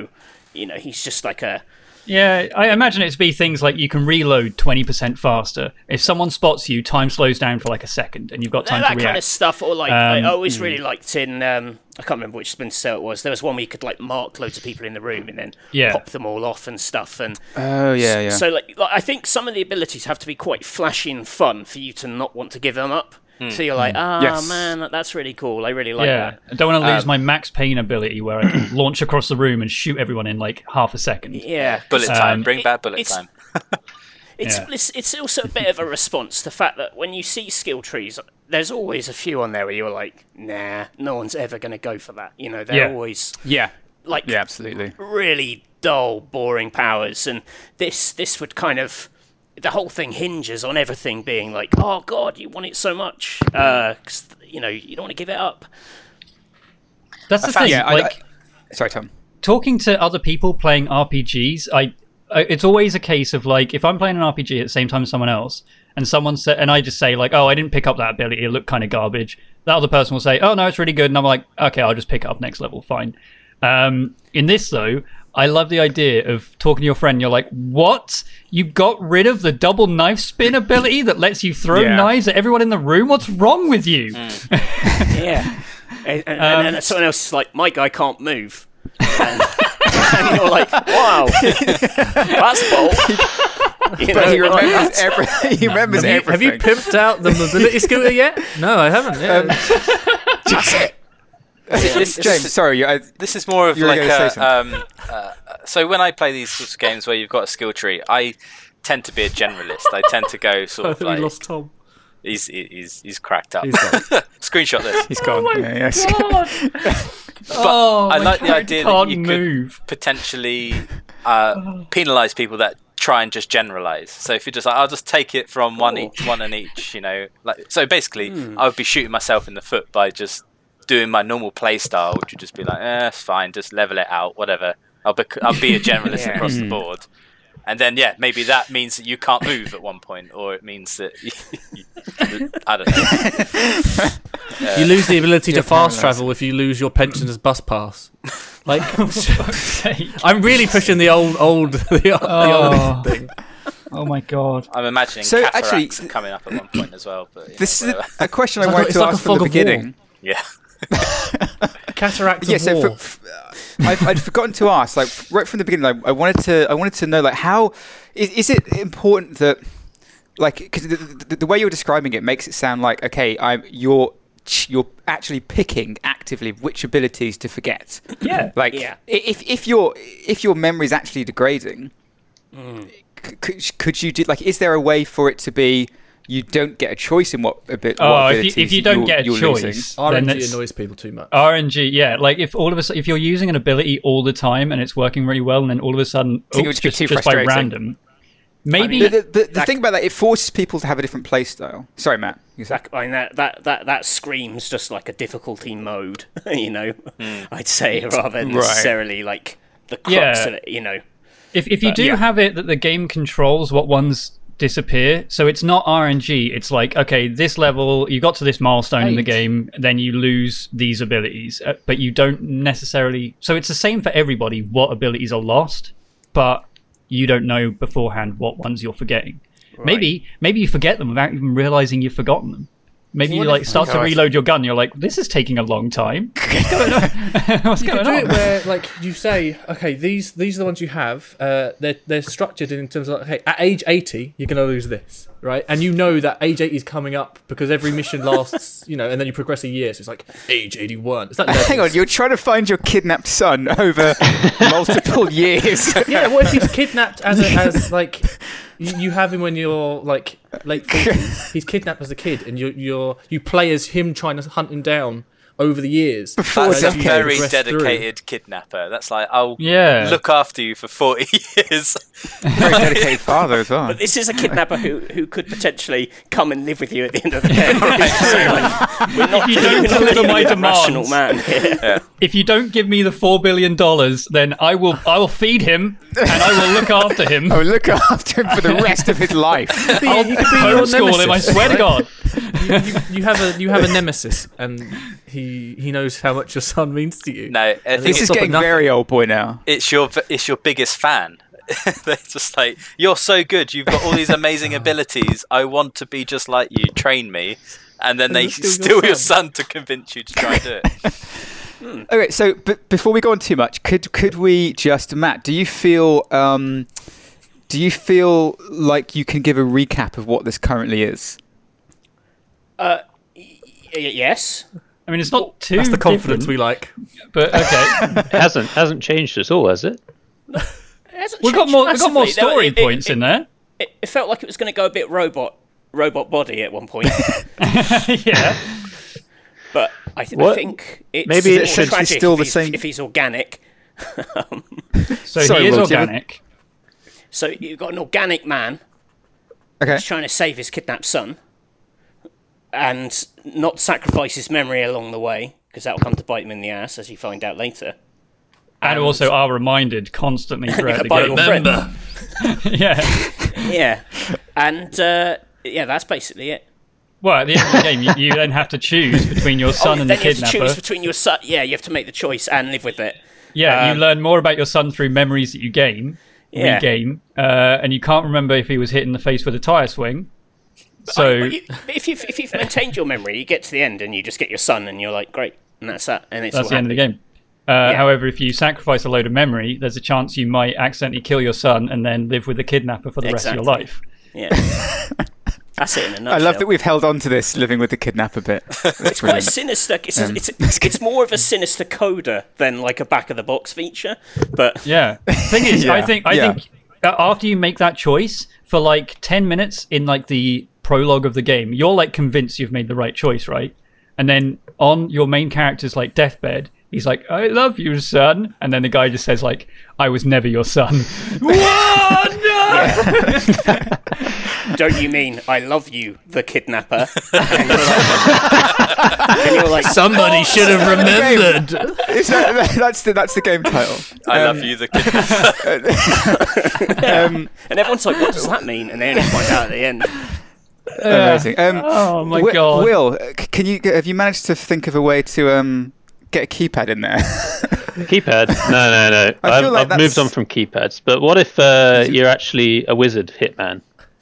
you know, he's just like a. Yeah, I imagine it to be things like you can reload twenty percent faster. If someone spots you, time slows down for like a second, and you've got time that to react. kind of stuff. Or like, Um, I always really liked in. Um, I can't remember which Splinter Cell it was. There was one where you could like mark loads of people in the room and then Yeah. pop them all off and stuff. And Oh yeah, yeah. so like, like, I think some of the abilities have to be quite flashy and fun for you to not want to give them up. So you're like, ah, Yes. man, that- that's really cool. I really like yeah, that. I don't want to lose Um, my Max Payne ability where I can launch across the room and shoot everyone in like half a second. Yeah, Bullet Um, time. Bring back bullet it's- time. It's, Yeah. it's it's also a bit of a response to the fact that when you see skill trees, there's always a few on there where you're like, nah, no one's ever going to go for that. You know, they're Yeah. always yeah, like yeah, absolutely. really dull, boring powers, and this this would kind of the whole thing hinges on everything being like, oh god, you want it so much, uh, 'cause, you know, you don't want to give it up. That's the found- thing. yeah, I- like I- Sorry, Tom. talking to other people playing R P Gs, I, I it's always a case of like if I'm playing an R P G at the same time as someone else, and someone said, and I just say like, oh, I didn't pick up that ability, it looked kind of garbage. That other person will say, oh no, it's really good, and I'm like, okay, I'll just pick it up next level, fine. Um, in this though, I love the idea of talking to your friend. You're like, what? You got rid of the double knife spin ability that lets you throw Yeah. knives at everyone in the room? What's wrong with you? Yeah, and, and, and then someone else is like, my guy can't move, and, and you're like, wow, that's bold. You But know, he like, remembers every, he remembers Have you, have you everything. pimped out the mobility scooter yet? No, I haven't. Yeah. that's it. This- James, sorry, I, This is more of You were like gonna say a. Um, uh, so when I play these sorts of games where you've got a skill tree, I tend to be a generalist. I tend to go sort I of think like we lost Tom. he's he's he's cracked up. He's gone. Screenshot this. he's gone. yeah, yes. oh, I my like the character idea that can't you could- move. Potentially uh, penalize people that try and just generalize. So if you're just like, I'll just take it from one each, one and each, you know. Like so, basically, I would be shooting myself in the foot by just doing my normal play style, which would just be like, eh, it's fine, just level it out, whatever. I'll be, I'll be a generalist Yeah. across the board. And then, yeah, maybe that means that you can't move at one point, or it means that you, you, I don't know. You lose the ability to Yeah, fast paralyzed. travel if you lose your pensioner's bus pass. Like, Sake. I'm really pushing the old, old, the old, Oh. the old thing. Oh my god. I'm imagining So, cataracts actually, coming up at one point as well. But, you This know, is whatever. a question I It's like a- wanted it's to like a ask from fog the of war. beginning. Yeah. Cataract of Yeah, so war. for, f- I've, I'd forgotten to ask, like right from the beginning, I, I wanted to, I wanted to know, like, how is, is it important that, like, because the, the, the way you're describing it makes it sound like, okay, I'm you're ch- you're actually picking actively which abilities to forget. Yeah. Like, Yeah. i- if if your if your memory is actually degrading, Mm. c- could could you do like? Is there a way for it to be? You don't get a choice in what a bit. Oh, what if you, if abilities you don't you're- get a you're choice, losing. R N then G it's annoys people too much. R N G. Yeah, like if all of a sudden, if you're using an ability all the time and it's working really well, and then all of a sudden, think it oops, would be just, too just by frustrating. random, maybe. The, the, the, the thing about that, it forces people to have a different play style. Sorry, Matt. You said- That, I mean, that, that, that, that screams just like a difficulty mode, you know, I'd say, rather than Right. necessarily like the crux Yeah. of it, you know. If if you But, do yeah. have it that the game controls what ones disappear, so it's not R N G, it's like, okay, this level, you got to this milestone in the Eight. game, then you lose these abilities, uh, but you don't necessarily. So it's the same for everybody, what abilities are lost, but you don't know beforehand what ones you're forgetting. Maybe maybe you forget them without even realizing you've forgotten them. Maybe you like start to God. reload your gun. You're like, this is taking a long time. What's going on? What's You going could do on? it where, like, you say, okay, these these are the ones you have. Uh, they're they're structured in terms of, okay, at age eighty, you're gonna lose this, right? And you know that age eighty is coming up because every mission lasts, you know, and then you progress a year. So it's like age eighty-one. It's like Hang on, you're trying to find your kidnapped son over multiple years. yeah. What if he's kidnapped as a, as like you, you have him when you're like late forties? He's kidnapped as a kid, and you you're you play as him trying to hunt him down over the years. Before That's a As you very progress through. dedicated kidnapper. That's like, I'll Yeah. look after you for forty years. Very dedicated father as well. But this is a kidnapper who, who could potentially come and live with you at the end of the day. So, like, we're not, If you don't we're not deliver dealing my with a rational demands. man here. If you don't give me the four billion dollars, then I will I will feed him and I will look after him. Oh, look after him for the rest of his life. You could be your Homeschool him, I nemesis, swear to right? God. you, you, you have a you have a nemesis, and he he knows how much your son means to you. No, I think This is it's, getting very old boy now. it's your it's your biggest fan. They're just like, you're so good. You've got all these amazing abilities. I want to be just like you. Train me. And then And they you're still steal your your son. son to convince you to try and do it. Okay, so b- before we go on too much, could could we just, Matt? Do you feel um, do you feel like you can give a recap of what this currently is? Uh, y- y- yes. I mean, it's not too That's the confidence different, we like. but okay. It hasn't hasn't changed at all, has it? It hasn't We've got changed more. We've got more massively. No, story it- it- points it, in there. It, it felt like it was going to go a bit robot, robot body at one point, Yeah. but I, th- I What? think it's Maybe more it should be tragic still if the he's, same- if he's organic. So Sorry, he is Will, do you have a- organic. So you've got an organic man Okay. who's trying to save his kidnapped son, and not sacrifice his memory along the way, because that will come to bite him in the ass, as you find out later. And also are reminded constantly throughout the By game. your friend. Yeah. Yeah, and uh, yeah, that's basically it. Well, at the end of the game, you, you then have to choose between your son oh, and the then you have to kidnapper. choose between your son. Yeah, you have to make the choice and live with it. Yeah, Um, you learn more about your son through memories that you gain, Yeah. regain, uh, and you can't remember if he was hit in the face with a tyre swing. So, But you, but if you've if you've maintained your memory, you get to the end and you just get your son, and you're like, great, and that's that, and it's that's all the end of the happy. game. Uh, However, if you sacrifice a load of memory, there's a chance you might accidentally kill your son and then live with the kidnapper for the rest of your Exactly. life. Yeah, that's it in a nutshell. I love that we've held on to this living with the kidnapper bit. That's It's quite brilliant. sinister. It's, Um, a, it's, a, it's more of a sinister coda than like a back of the box feature. But Yeah. Thing is, I Yeah, think I yeah. think uh, after you make that choice for like ten minutes in like the prologue of the game, you're like convinced you've made the right choice, right? And then on your main character's like deathbed, he's like, "I love you, son," and then the guy just says like, "I was never your son." What? No! don't you mean I love you, the kidnapper? And you're like, and you're like Somebody should have remembered. Is that, that's the that's the game title. I Um, love you, the kid. Um, and everyone's like, what does that mean? And they only find out at the end. amazing. Um, Oh my Wi- god! Will, c- can you have you managed to think of a way to um get a keypad in there? Keypad? No, no, no. I I've, feel like I've that's- moved on from keypads. But what if uh, you're actually a wizard hitman?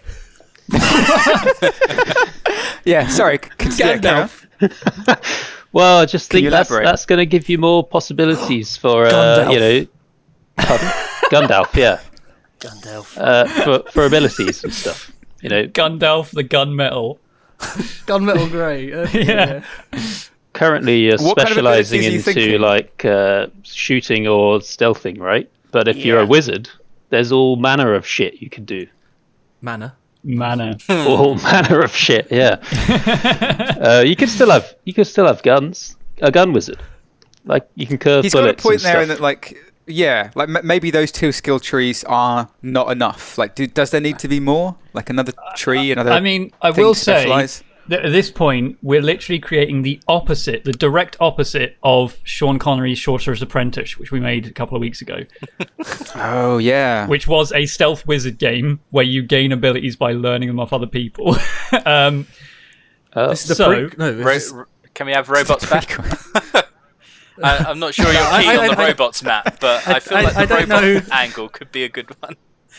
Yeah, sorry. c- c- yeah, carry on. Well, I just Can think you that's, elaborate? that's going to give you more possibilities for, uh, Gandalf. you know, pardon? Gandalf, yeah, Gandalf. uh, for for abilities and stuff. You know, Gandalf the gunmetal. Gunmetal Grey. Uh, Yeah. currently you're What kind of specializing abilities are you into thinking? like uh, shooting or stealthing, right? But if you're Yeah. a wizard, there's all manner of shit you can do. Mana. Mana. All manner of shit, yeah. uh, you could still have you could still have guns. A gun wizard, like you can curve He's got a bullets. point and there in stuff. that, like, yeah, like m- maybe those two skill trees are not enough. Like, do, does there need to be more? Like another tree, another. I mean, I thing will to say specialise? that at this point, we're literally creating the opposite, the direct opposite of Sean Connery's Sorcerer's Apprentice, which we made a couple of weeks ago, Oh yeah. which was a stealth wizard game where you gain abilities by learning them off other people. um, Oh. This is the So- pre- no, this Ro- is- ro- can we have robots back? I, I'm not sure you're I- keen I- on the I- robots, Matt, but I, I- feel I- like the I don't robot know. angle could be a good one.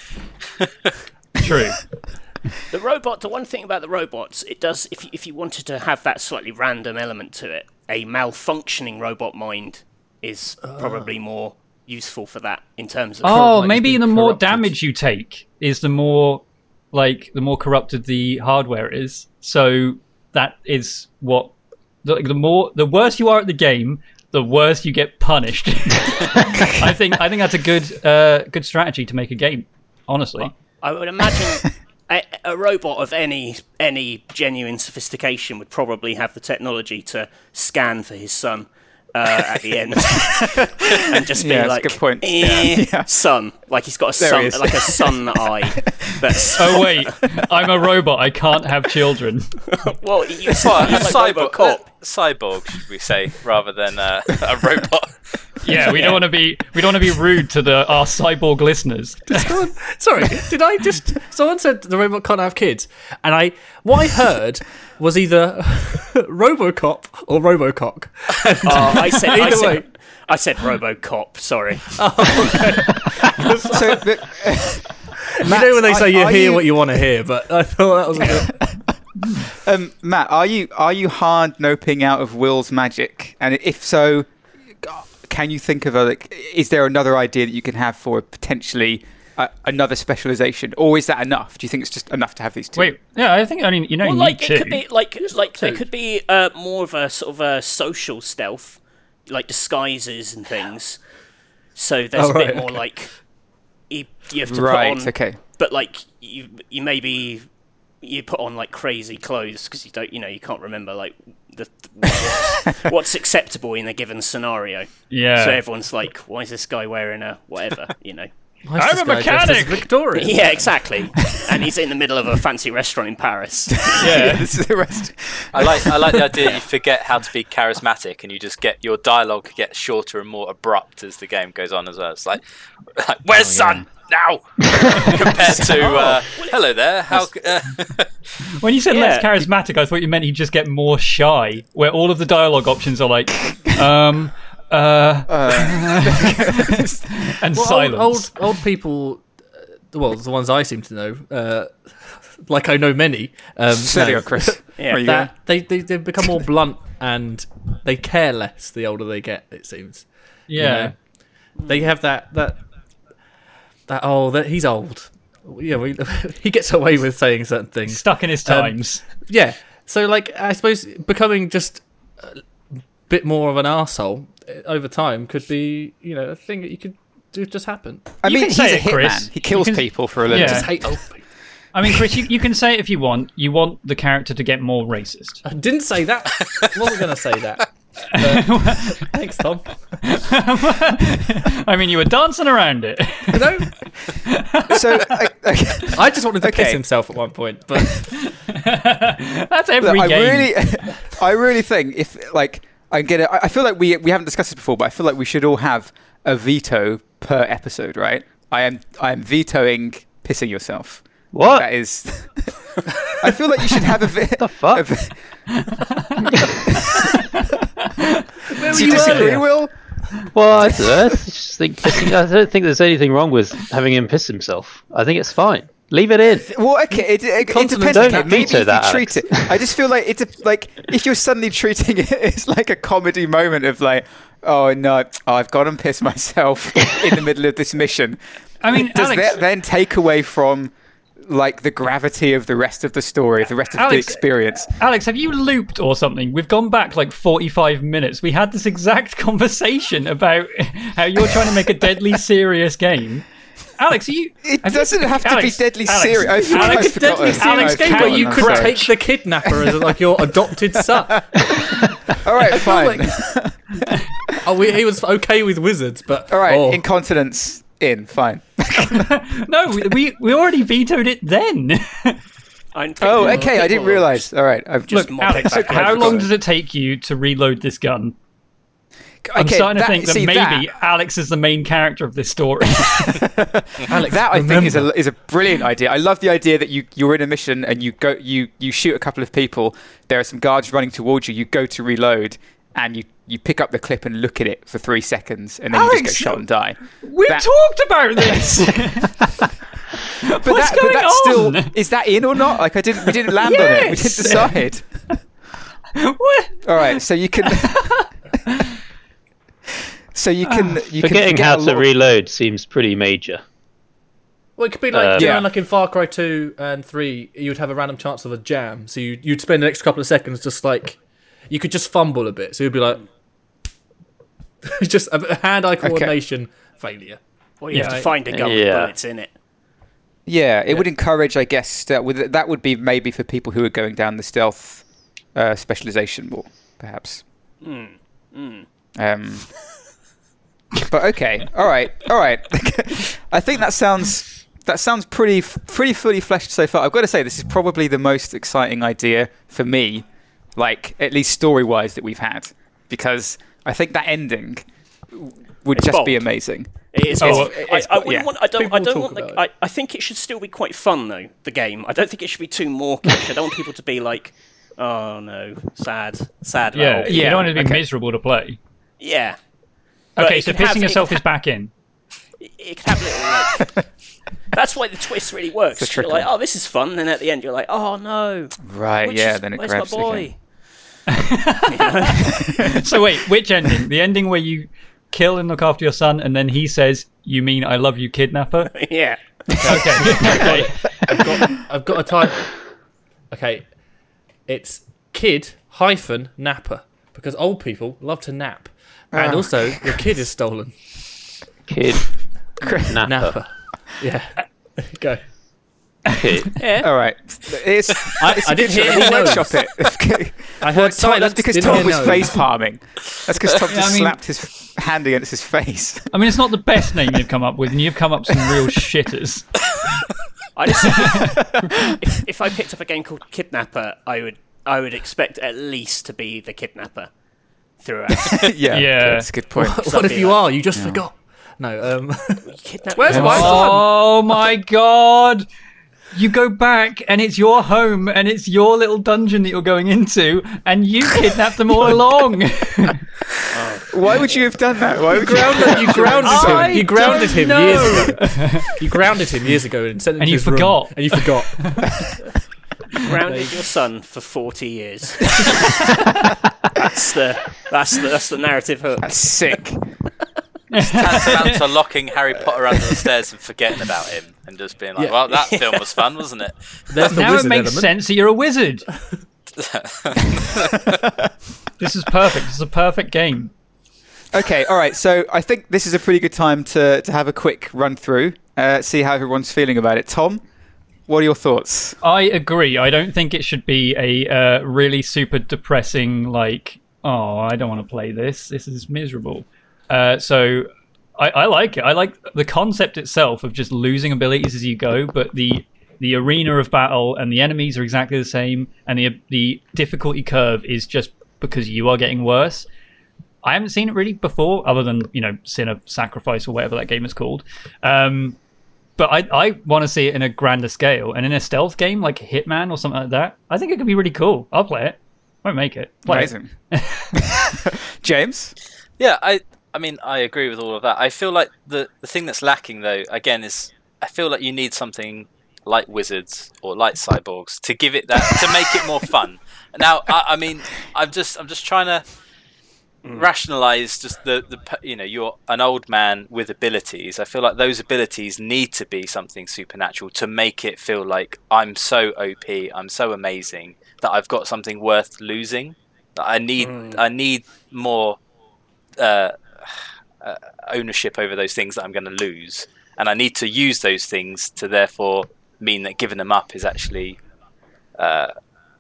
true. The robot. The one thing about the robots, it does. If you, if you wanted to have that slightly random element to it, a malfunctioning robot mind is probably more useful for that in terms of. Oh, like it's maybe been the more corrupted. damage you take is the more, like, the more corrupted the hardware is. So that is what the, the more the worse you are at the game, the worse you get punished. I think I think that's a good uh, good strategy to make a game. Honestly, I would imagine a, a robot of any any genuine sophistication would probably have the technology to scan for his son uh, at the end and just be Yeah, that's a like, good point. "Eh, Yeah, yeah. son," like he's got a There he sun, is. like a sun eye. That's oh wait, I'm a robot. I can't have children. well, you, you Well, like cyborg, RoboCop. uh, cyborg, should we say, rather than uh, a robot? Yeah, we don't want to be we don't want to be rude to the our cyborg listeners. Someone- Sorry, did I just? Someone said the robot can't have kids, and I what I heard was either RoboCop or RoboCock. And Oh, I said, I Either said, way. I said RoboCop. Sorry. So, but, you know when they say are- you are hear you- what you want to hear, but I thought that was a bit. Um, Matt, are you are you hard noping out of Will's magic? And if so, can you think of a like? Is there another idea that you can have for potentially uh, another specialization, or is that enough? Do you think it's just enough to have these two? Wait, yeah, I think I mean you don't Well, need like two. it could be like like there two. could be uh, more of a sort of a social stealth, like disguises and things. So there's Oh, a bit right, more okay. like you, you have to Right. put on, Okay. but like you you maybe you put on like crazy clothes because you don't you know you can't remember like the what's, what's acceptable in a given scenario. Yeah. So everyone's like, why is this guy wearing a whatever? You know. Why is I'm this a guy dressed as mechanic! Victorian. Yeah, exactly. And he's in the middle of a fancy restaurant in Paris. Yeah, this is the rest. I like I like the idea you forget how to be charismatic and you just get your dialogue gets shorter and more abrupt as the game goes on as well. It's like, like where's Sun now? Compared to uh, hello there. How? Uh, When you said less Yeah. charismatic, I thought you meant he'd just get more shy, where all of the dialogue options are like, um, uh, and Well, silence. Old, old old people, uh, well, the ones I seem to know, uh, like I know many. Um, Steady no, on, Chris. Yeah, Where you that they, they they become more blunt and they care less the older they get. It seems. you yeah. know? They have that that that oh that he's old. Yeah, we, he gets away with saying certain things. Stuck in his Um, times. Yeah, so like I suppose becoming just a bit more of an arsehole over time could be you know a thing that you could do just happen. I You mean, can he's say a it, Chris. hitman. He kills You can- people for a living. Yeah. Just hate old people. I mean, Chris, you, you can say it if you want. You want the character to get more racist. I didn't say that. Wasn't going to say that. Uh, thanks, Tom. I mean, you were dancing around it. No, So, uh, okay. I just wanted to Okay. piss himself at one point, but That's every Look, I game. really, I really think if like I get it, I I feel like we we haven't discussed this before, but I feel like we should all have a veto per episode, right? I am I am vetoing pissing yourself. What? That is. I feel like you should have a. Vi- the fuck? a vi- where were Do you you disagree, earlier? Will? Well, I don't know. I just think pissing, I don't think there's anything wrong with having him piss himself. I think it's fine. Leave it in. Well, okay, it, it, it Continent- depends. don't okay, maybe veto if that, you treat Alex. it. I just feel like it's a, like if you're suddenly treating it as like a comedy moment of like, oh no, oh, I've gone and pissed myself in the middle of this mission. I mean, Does Alex, that then take away from like the gravity of the rest of the story, the rest of the Alex- experience? Alex, have you looped or something? We've gone back like forty-five minutes. We had this exact conversation about how you're trying to make a deadly serious game. Alex, are you? It have you- doesn't have to Alex, be deadly Alex, serious. I forgot- Alex, I've forgotten. Deadly serious I've game where forgotten, you I'm could sorry. take the kidnapper as like your adopted son. All right, fine. Oh, we, he was okay with wizards, but All right, oh, incontinence in, fine. No, we- we we already vetoed it then. I'm Oh, thinking okay, I didn't people- realise. All right, I've Just just. mock Alex, it back how over. long does it take you to reload this gun? I'm Okay, starting to that- think that see, maybe that- Alex is the main character of this story. Alex, That I think is a remember. is a brilliant idea. I love the idea that you you're in a mission and you go you you shoot a couple of people. There are some guards running towards you. You go to reload and you you pick up the clip and look at it for three seconds and then you just Alex, get shot and die. We've That- talked about this. But What's that going but that's on? still is that in or not? Like I didn't we didn't land on it. We didn't Yes. decide. What? All right, so you can. So you can you can Forgetting forget how a to lot of- reload seems pretty major. Well, it could be like Uh, you know, Yeah. like in Far Cry two and three, you'd have a random chance of a jam, so you, you'd spend an extra couple of seconds just like you could just fumble a bit, so you'd be like just a hand-eye coordination failure. Well, you have Yeah, to find a gun with yeah. bullets in it. Yeah, it would encourage, I guess, that would that would be maybe for people who are going down the stealth uh, specialization more, perhaps. Um, but okay, all right, all right. I think that sounds that sounds pretty pretty fully fleshed so far. I've got to say, this is probably the most exciting idea for me, like at least story-wise, that we've had, because I think that ending would It's just be bold. amazing. It is. Oh, it's- I- it- I, wouldn't yeah. want. I don't. People I don't talk want. The, about I, it. I think it should still be quite fun though. The game. I don't think it should be too mawkish. I don't want people to be like, oh no, sad, sad. about Yeah, all- you Yeah, don't want it to be okay. miserable to play. yeah. But Okay, it so can have- pissing it yourself can is back in. It can have little like. That's why the twist really works. It's a You're trickle. like, oh, this is fun, and then at the end you're like, oh no, Right, which yeah, is- then it where's grabs my it boy? again. So wait, which ending? The ending where you kill and look after your son, and then he says, "You mean I love you, kidnapper?" Yeah. Okay, okay. I've got, I've got a type. Okay, it's kid hyphen napper because old people love to nap, and Ah. also your kid is stolen. Kid. Napper. Napper. Yeah. Go. Kid. All right, it's, I, it's I a didn't good hear show. any We'll no's. workshop it. I Tom, heard that's silence. because didn't Tom hear was no. face palming. That's because Tom Yeah, just I mean- slapped his hand against his face. I mean, it's not the best name you've come up with, and you've come up with some real shitters. I just, if, if I picked up a game called Kidnapper, I would I would expect at least to be the kidnapper throughout. yeah, Yeah. that's a good point. What if Something you like- are? You just forgot. No. Um. Kidnap Where's your my son. son? Oh my god! You go back, and it's your home, and it's your little dungeon that you're going into, and you kidnapped them all along. Why would you have done that? Why would you? Grounded, you grounded I him. You grounded him don't years ago. You grounded him years ago and sent him And to you his room, forgot. and you forgot. Grounded your son for forty years. that's the that's the that's the narrative hook. That's sick. Tantamount to locking Harry Potter under the stairs and forgetting about him and just being like, Yeah. well, that film was fun, wasn't it? There's the Now it wizard makes element. sense that you're a wizard. This is perfect. This is a perfect game. Okay, all right. So I think this is a pretty good time to to have a quick run through, uh, see how everyone's feeling about it. Tom, what are your thoughts? I agree. I don't think it should be a uh, really super depressing, like, oh, I don't want to play this. This is miserable. Uh, so I, I like it. I like the concept itself of just losing abilities as you go, but the the arena of battle and the enemies are exactly the same, and the the difficulty curve is just because you are getting worse. I haven't seen it really before, other than, you know, Sin of Sacrifice or whatever that game is called. Um, but I, I want to see it in a grander scale, and in a stealth game like Hitman or something like that. I think it could be really cool. I'll play it. Won't make it. Play it. Amazing. James? Yeah, I I mean, I agree with all of that. I feel like the, the thing that's lacking, though, again, is I feel like you need something like Wizards or like Cyborgs to give it that, to make it more fun. Now, I, I mean, I'm just I'm just trying to rationalize just the, the you know, you're an old man with abilities. I feel like those abilities need to be something supernatural to make it feel like I'm so O P, I'm so amazing that I've got something worth losing. That I need I need more uh, uh, ownership over those things that I'm going to lose, and I need to use those things to therefore mean that giving them up is actually uh,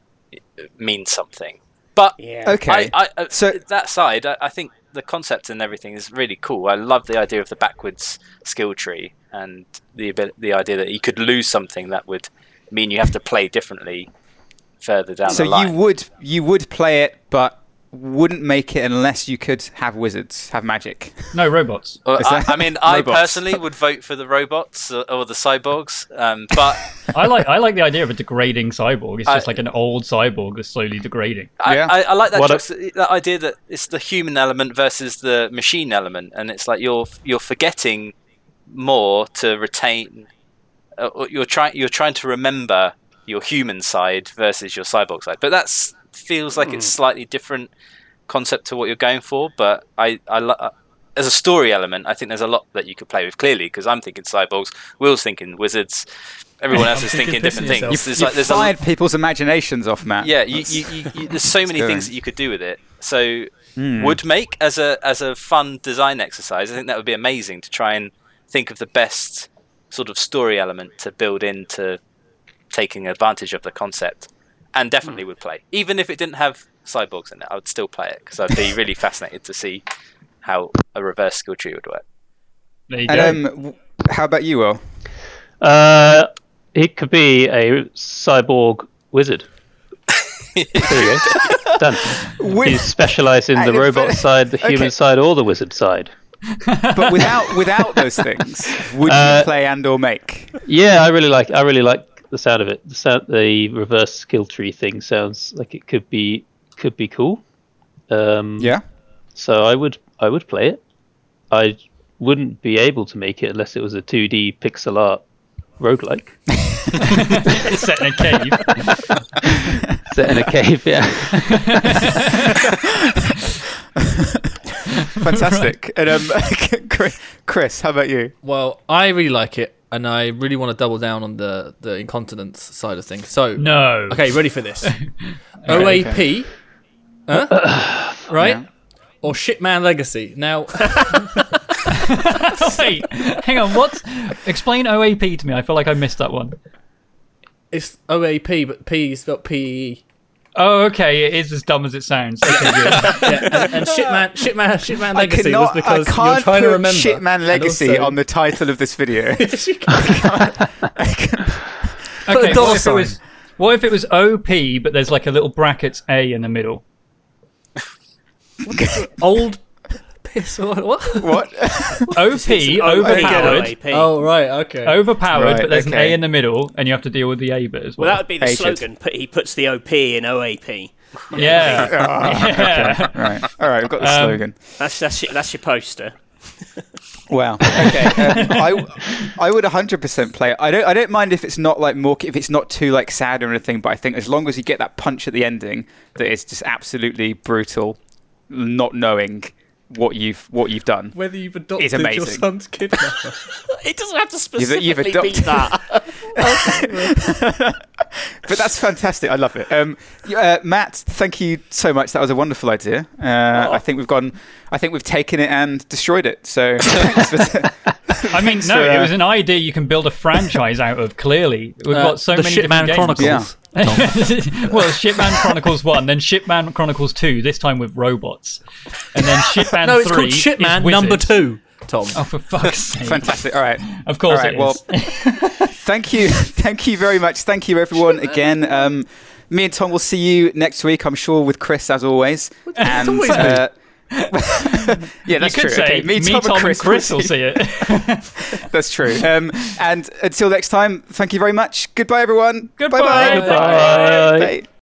means something. But Yeah. Okay. I, I, So- so that side, I, I think the concept and everything is really cool. I love the idea of the backwards skill tree and the abil- the idea that you could lose something that would mean you have to play differently further down So the line. you would you would play it, but wouldn't make it unless you could have wizards, have magic. No robots. Well, Is I, that- I mean, I robots? personally would vote for the robots or, or the cyborgs, um, but I like I like the idea of a degrading cyborg. It's just I- like an old cyborg that's slowly degrading. I, Yeah. I, I like that, What a- juxta- that idea that it's the human element versus the machine element, and it's like you're you're forgetting more to retain. Uh, or you're trying you're trying to remember your human side versus your cyborg side, but that's feels like it's slightly different concept to what you're going for. But I I lo- as a story element, I think there's a lot that you could play with clearly, because I'm thinking cyborgs, Will's thinking wizards, everyone else is thinking thinking different pissing things. yourself. There's You like there's a fired people's imaginations off, Matt. yeah, you, That's- you, you, you, there's so many doing. things that you could do with it. So Hmm. would make as a as a fun design exercise. I think that would be amazing to try and think of the best sort of story element to build into taking advantage of the concept, and definitely would play. Even if it didn't have cyborgs in it, I would still play it because I'd be really fascinated to see how a reverse skill tree would work. There you go. And um, w- how about you, Will? Uh, it could be a cyborg wizard. There we go. Done. You specialise in the Uh, robot but- side, the human okay. side, or the wizard side. but without without those things, would Uh, you play and or make? Yeah, I really like I really like the sound of it. The sound, the reverse skill tree thing sounds like it could be could be cool. Um, Yeah. So I would I would play it. I wouldn't be able to make it unless it was a two D pixel art roguelike. It's set in a cave. Set in a cave, yeah. Fantastic. And um, Chris, how about you? Well, I really like it, and I really want to double down on the the incontinence side of things. So, No. okay, ready for this? O A P, huh? right? Yeah. Or Shipman Legacy. Now, Wait, hang on. What? Explain O A P to me. I feel like I missed that one. it's O A P, but P is spelled P E E. Oh, okay. It is as dumb as it sounds. Okay, good. Yeah, and, and Shipman, Shipman, Shipman I Legacy cannot, was because I can't you're trying put to remember. Shitman Legacy And also- on the title of this video. Yes, you can. Put Okay, a dollar what if it sign. was? What if it was O P, but there's like a little brackets A in the middle? Old piss. What? what? What? O P, O A P. overpowered. Oh, right, okay. Overpowered, Right, but there's an okay. A in the middle, and you have to deal with the A bit as Well, well. that would be the Aged. slogan. Put, he puts the O P in O A P. yeah. yeah. Right. All right. We've got the Um, slogan. That's that's your, that's your poster. Wow. Okay. Um, I I would one hundred percent play it. I don't I don't mind if it's not like more if it's not too like sad or anything. But I think as long as you get that punch at the ending, that is just absolutely brutal, not knowing what you've what you've done. Whether you've adopted It's your amazing. son's kidnapper. It doesn't have to You've- specifically you've be adopted- that. But that's fantastic. I love it. Um, uh, Matt, thank you so much. That was a wonderful idea. Uh, I think we've gone. I think we've taken it and destroyed it. So thanks for I mean, Thanks no, for, it uh, was an idea you can build a franchise out of, clearly. We've Uh, got so the many Shipman different Chronicles. games. well, Shipman Chronicles one, then Shipman Chronicles two, this time with robots. And then Shipman No, it's three called Shipman is number wizards. two, Tom. Oh, for fuck's sake. fantastic. All right. Of course All right, it well, is. thank you, thank you very much. Thank you, everyone. Again, um, me and Tom will see you next week. I'm sure with Chris as always. And always uh, yeah, You that's could true. say, Okay, me, Tom, and Chris will see it. That's true. Um, and until next time, thank you very much. Goodbye, everyone. Goodbye. Bye-bye. Bye. Bye.